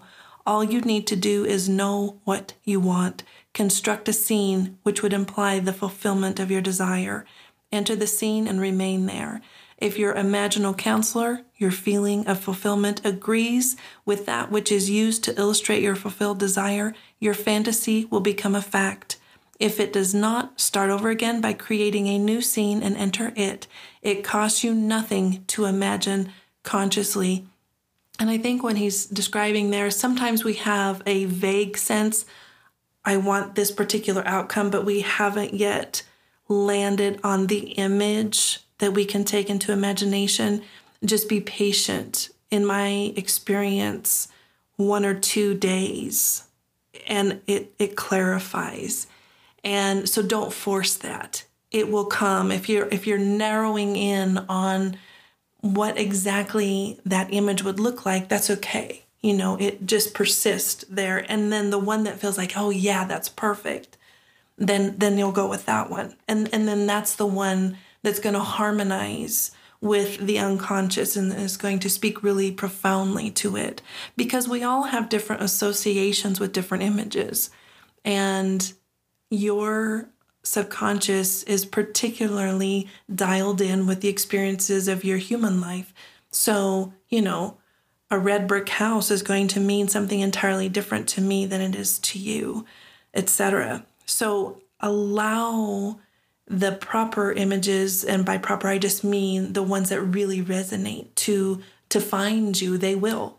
All you need to do is know what you want. Construct a scene which would imply the fulfillment of your desire. Enter the scene and remain there. If your imaginal counselor, your feeling of fulfillment, agrees with that which is used to illustrate your fulfilled desire, your fantasy will become a fact. If it does not, start over again by creating a new scene and enter it. It costs you nothing to imagine consciously. And I think when he's describing there, sometimes we have a vague sense, I want this particular outcome, but we haven't yet landed on the image that we can take into imagination. Just be patient. In my experience, 1 or 2 days, and it clarifies. And so don't force that. It will come. If you're narrowing in on what exactly that image would look like, that's okay. It just persists there. And then the one that feels like, oh yeah, that's perfect, then you'll go with that one. And then that's the one that's going to harmonize with the unconscious and is going to speak really profoundly to it. Because we all have different associations with different images. And your subconscious is particularly dialed in with the experiences of your human life. So, a red brick house is going to mean something entirely different to me than it is to you, etc. So allow the proper images, and by proper I just mean the ones that really resonate, to find you. They will.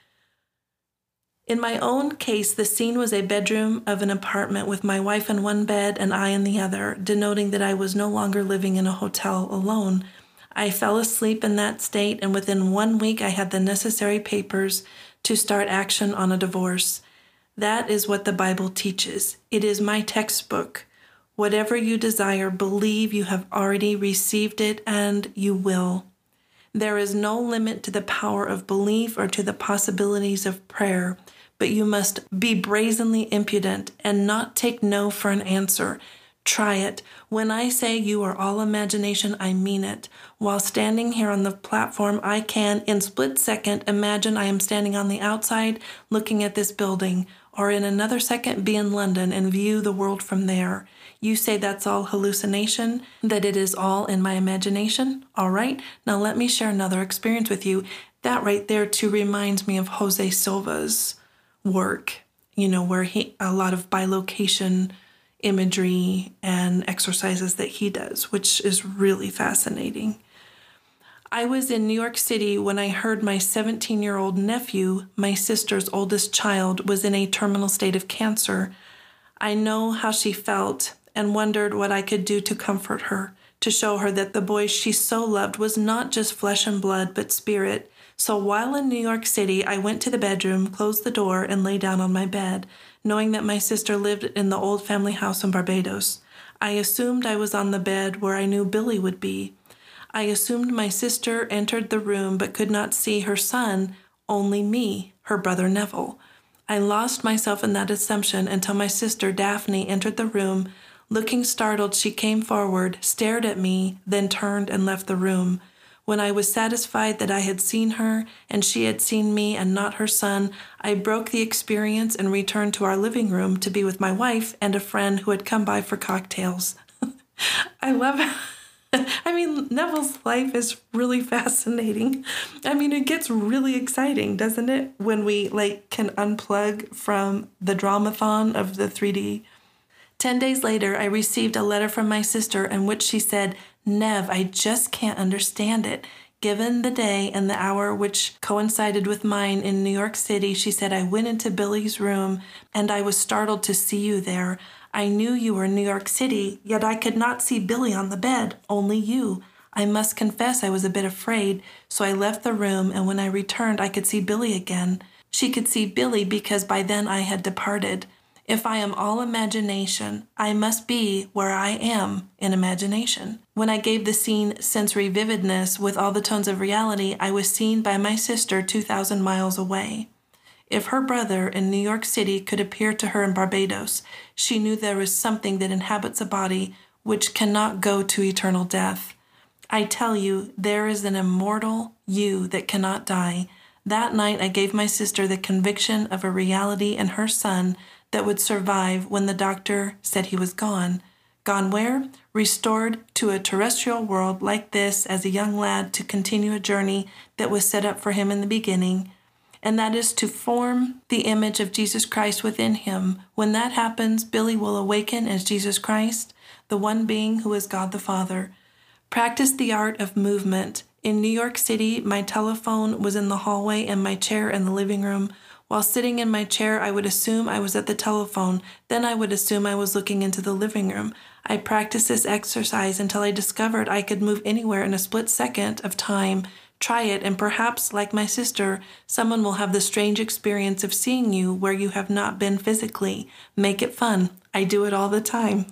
In my own case, the scene was a bedroom of an apartment with my wife in one bed and I in the other, denoting that I was no longer living in a hotel alone. I fell asleep in that state, and within 1 week I had the necessary papers to start action on a divorce. That is what the Bible teaches. It is my textbook. Whatever you desire, believe you have already received it, and you will. There is no limit to the power of belief or to the possibilities of prayer, but you must be brazenly impudent and not take no for an answer. Try it. When I say you are all imagination, I mean it. While standing here on the platform, I can, in split second, imagine I am standing on the outside looking at this building, or in another second be in London and view the world from there. You say that's all hallucination, that it is all in my imagination? All right, now let me share another experience with you. That right there too reminds me of Jose Silva's work, where a lot of bilocation imagery and exercises that he does, which is really fascinating. I was in New York City when I heard my 17-year-old nephew, my sister's oldest child, was in a terminal state of cancer. I know how she felt and wondered what I could do to comfort her, to show her that the boy she so loved was not just flesh and blood, but spirit. So while in New York City, I went to the bedroom, closed the door, and lay down on my bed, knowing that my sister lived in the old family house in Barbados. I assumed I was on the bed where I knew Billy would be. I assumed my sister entered the room but could not see her son, only me, her brother Neville. I lost myself in that assumption until my sister Daphne entered the room. Looking startled, she came forward, stared at me, then turned and left the room. When I was satisfied that I had seen her and she had seen me and not her son, I broke the experience and returned to our living room to be with my wife and a friend who had come by for cocktails. I love Neville's life is really fascinating. It gets really exciting, doesn't it? When we can unplug from the dramathon of the 3D. 10 days later, I received a letter from my sister in which she said, "Nev, I just can't understand it. Given the day and the hour which coincided with mine in New York City," she said, "I went into Billy's room and I was startled to see you there. I knew you were in New York City, yet I could not see Billy on the bed, only you. I must confess I was a bit afraid, so I left the room, and when I returned I could see Billy again." She could see Billy because by then I had departed. If I am all imagination, I must be where I am in imagination. When I gave the scene sensory vividness with all the tones of reality, I was seen by my sister 2,000 miles away. If her brother in New York City could appear to her in Barbados, she knew there was something that inhabits a body which cannot go to eternal death. I tell you, there is an immortal you that cannot die, That night I gave my sister the conviction of a reality in her son that would survive when the doctor said he was gone. Gone where? Restored to a terrestrial world like this as a young lad to continue a journey that was set up for him in the beginning, and that is to form the image of Jesus Christ within him. When that happens, Billy will awaken as Jesus Christ, the one being who is God the Father. Practice the art of movement. In New York City, my telephone was in the hallway and my chair in the living room. While sitting in my chair, I would assume I was at the telephone. Then I would assume I was looking into the living room. I practiced this exercise until I discovered I could move anywhere in a split second of time. Try it, and perhaps, like my sister, someone will have the strange experience of seeing you where you have not been physically. Make it fun. I do it all the time.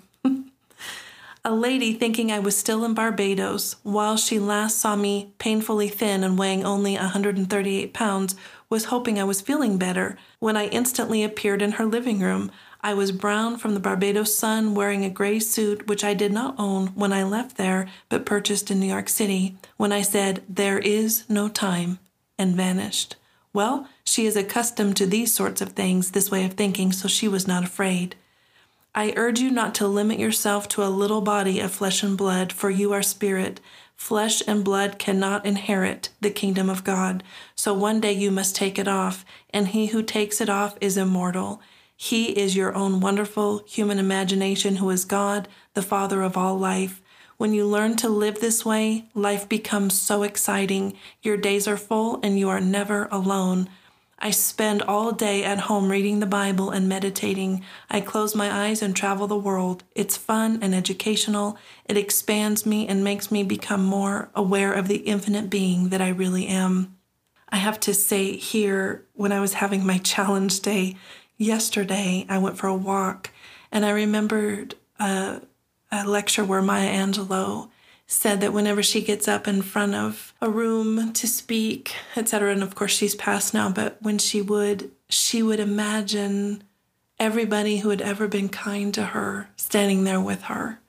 A lady, thinking I was still in Barbados, while she last saw me painfully thin and weighing only 138 pounds, was hoping I was feeling better when I instantly appeared in her living room. I was brown from the Barbados sun, wearing a gray suit, which I did not own when I left there, but purchased in New York City, when I said, "There is no time," and vanished. Well, she is accustomed to these sorts of things, this way of thinking, so she was not afraid. I urge you not to limit yourself to a little body of flesh and blood, for you are spirit. Flesh and blood cannot inherit the kingdom of God, so one day you must take it off, and he who takes it off is immortal. He is your own wonderful human imagination who is God, the Father of all life. When you learn to live this way, life becomes so exciting. Your days are full and you are never alone. I spend all day at home reading the Bible and meditating. I close my eyes and travel the world. It's fun and educational. It expands me and makes me become more aware of the infinite being that I really am. I have to say here, when I was having my challenge day yesterday, I went for a walk, and I remembered a lecture where Maya Angelou said that whenever she gets up in front of a room to speak, etc., and of course she's passed now, but when she would imagine everybody who had ever been kind to her standing there with her.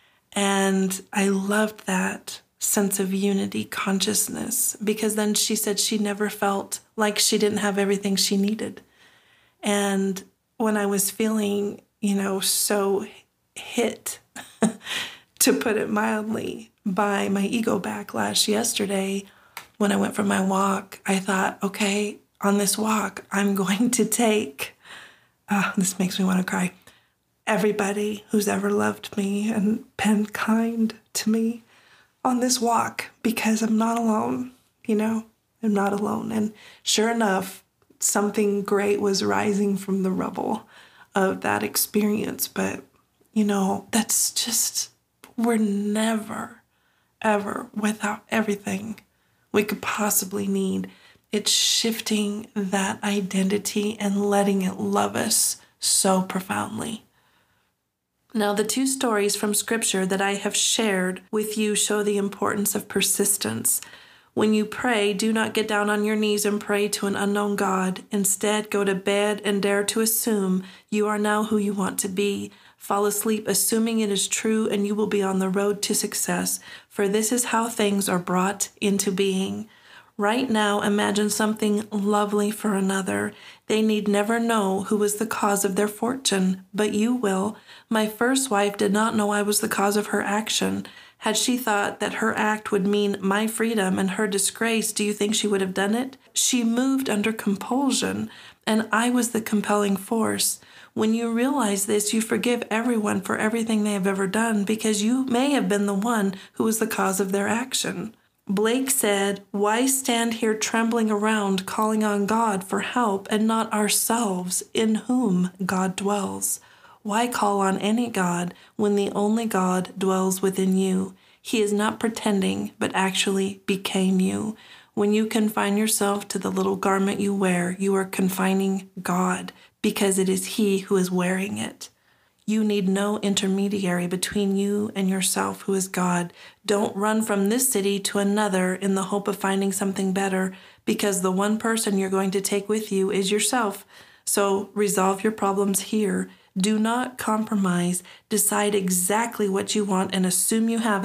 And I loved that sense of unity consciousness, because then she said she never felt like she didn't have everything she needed. And when I was feeling, so hit, to put it mildly, by my ego backlash yesterday, when I went for my walk, I thought, okay, on this walk, I'm going to take, this makes me want to cry, everybody who's ever loved me and been kind to me on this walk, because I'm not alone, I'm not alone. And sure enough, something great was rising from the rubble of that experience. But, that's just, we're never, ever without everything we could possibly need. It's shifting that identity and letting it love us so profoundly. Now, the two stories from Scripture that I have shared with you show the importance of persistence. When you pray, do not get down on your knees and pray to an unknown God. Instead, go to bed and dare to assume you are now who you want to be. Fall asleep assuming it is true, and you will be on the road to success, for this is how things are brought into being. Right now, imagine something lovely for another. They need never know who was the cause of their fortune, but you will. My first wife did not know I was the cause of her action. Had she thought that her act would mean my freedom and her disgrace, do you think she would have done it? She moved under compulsion, and I was the compelling force. When you realize this, you forgive everyone for everything they have ever done, because you may have been the one who was the cause of their action. Blake said, "Why stand here trembling around, calling on God for help and not ourselves, in whom God dwells? Why call on any God when the only God dwells within you? He is not pretending, but actually became you. When you confine yourself to the little garment you wear, you are confining God, because it is He who is wearing it. You need no intermediary between you and yourself, who is God. Don't run from this city to another in the hope of finding something better, because the one person you're going to take with you is yourself. So resolve your problems here. Do not compromise. Decide exactly what you want and assume you have it,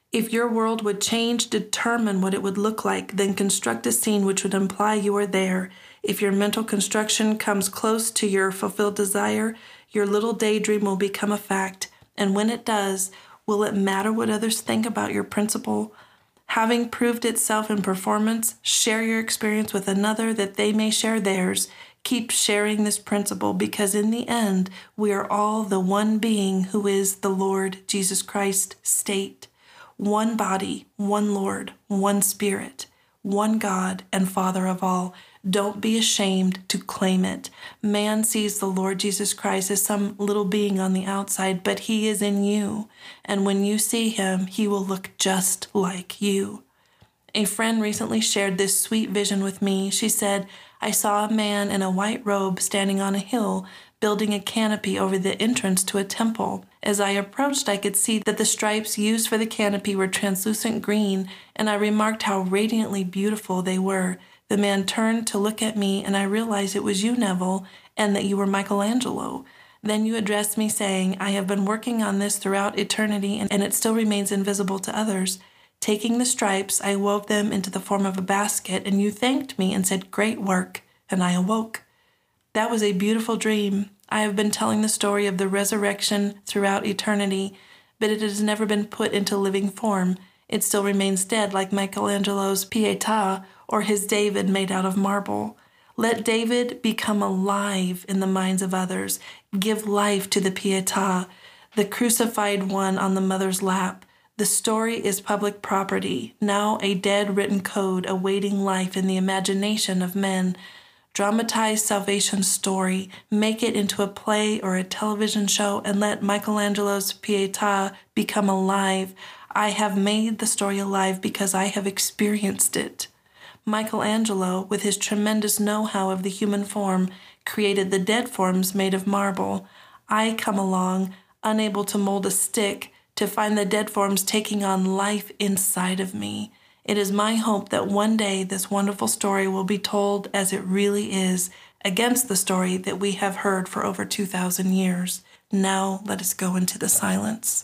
If your world would change, determine what it would look like, then construct a scene which would imply you are there. If your mental construction comes close to your fulfilled desire, your little daydream will become a fact. And when it does, will it matter what others think about your principle? Having proved itself in performance, share your experience with another that they may share theirs. Keep sharing this principle because in the end, we are all the one being who is the Lord Jesus Christ state. One body, one Lord, one Spirit, one God and Father of all. Don't be ashamed to claim it. Man sees the Lord Jesus Christ as some little being on the outside, but he is in you. And when you see him, he will look just like you. A friend recently shared this sweet vision with me. She said, I saw a man in a white robe standing on a hill, building a canopy over the entrance to a temple. As I approached, I could see that the stripes used for the canopy were translucent green, and I remarked how radiantly beautiful they were. The man turned to look at me, and I realized it was you, Neville, and that you were Michelangelo. Then you addressed me saying, I have been working on this throughout eternity, and it still remains invisible to others. Taking the stripes, I wove them into the form of a basket, and you thanked me and said, great work, and I awoke. That was a beautiful dream. I have been telling the story of the resurrection throughout eternity, but it has never been put into living form. It still remains dead like Michelangelo's Pietà or his David made out of marble. Let David become alive in the minds of others. Give life to the Pietà, the crucified one on the mother's lap. The story is public property, now a dead written code awaiting life in the imagination of men. Dramatize salvation's story, make it into a play or a television show, and let Michelangelo's Pietà become alive. I have made the story alive because I have experienced it. Michelangelo, with his tremendous know-how of the human form, created the dead forms made of marble. I come along, unable to mold a stick, to find the dead forms taking on life inside of me. It is my hope that one day this wonderful story will be told as it really is, against the story that we have heard for over 2,000 years. Now let us go into the silence.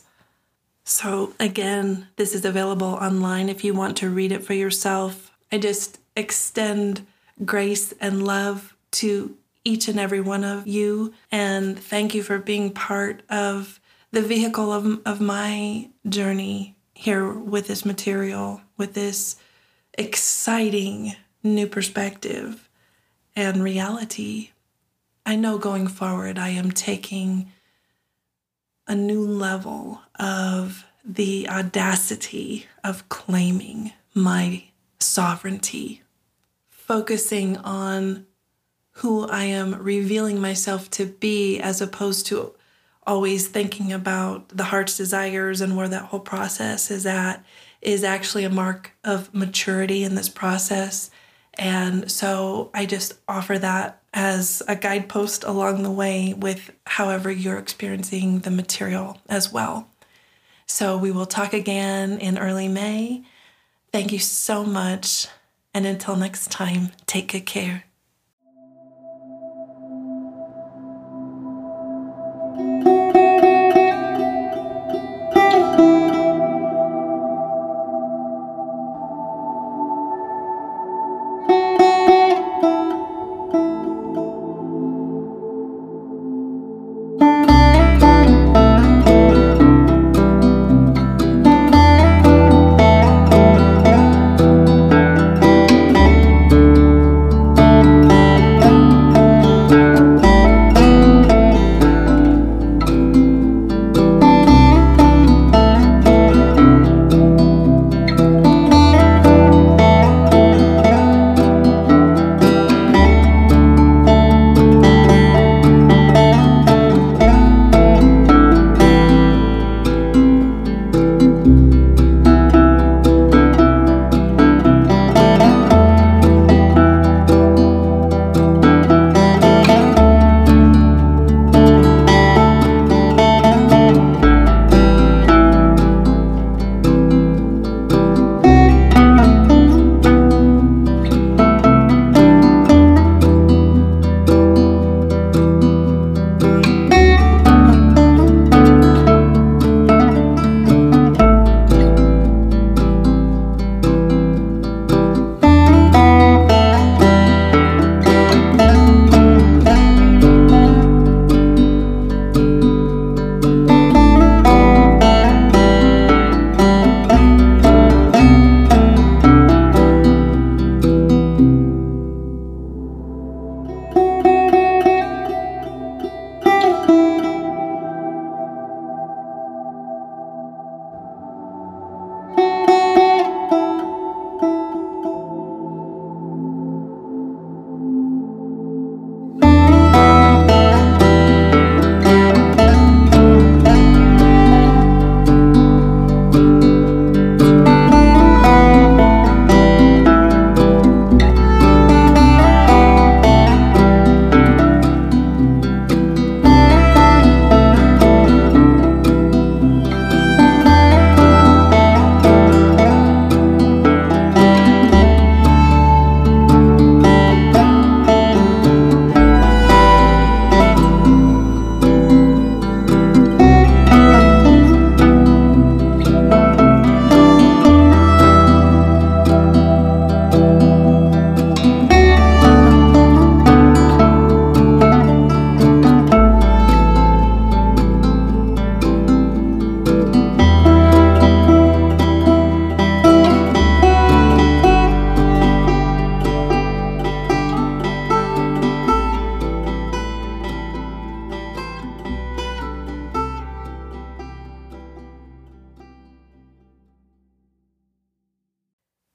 So again, this is available online if you want to read it for yourself. I just extend grace and love to each and every one of you, and thank you for being part of the vehicle of my journey here with this material, with this exciting new perspective and reality. I know going forward, I am taking a new level of the audacity of claiming my sovereignty, focusing on who I am revealing myself to be, as opposed to always thinking about the heart's desires and where that whole process is at, is actually a mark of maturity in this process. And so I just offer that as a guidepost along the way with however you're experiencing the material as well. So we will talk again in early May. Thank you so much. And until next time, take good care.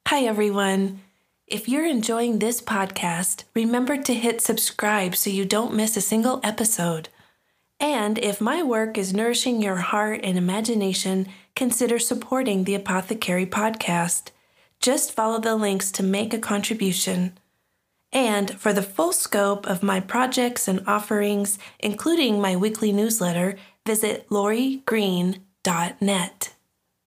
Hi, everyone. If you're enjoying this podcast, remember to hit subscribe so you don't miss a single episode. And if my work is nourishing your heart and imagination, consider supporting the Apothecary Podcast. Just follow the links to make a contribution. And for the full scope of my projects and offerings, including my weekly newsletter, visit lauriegreen.net.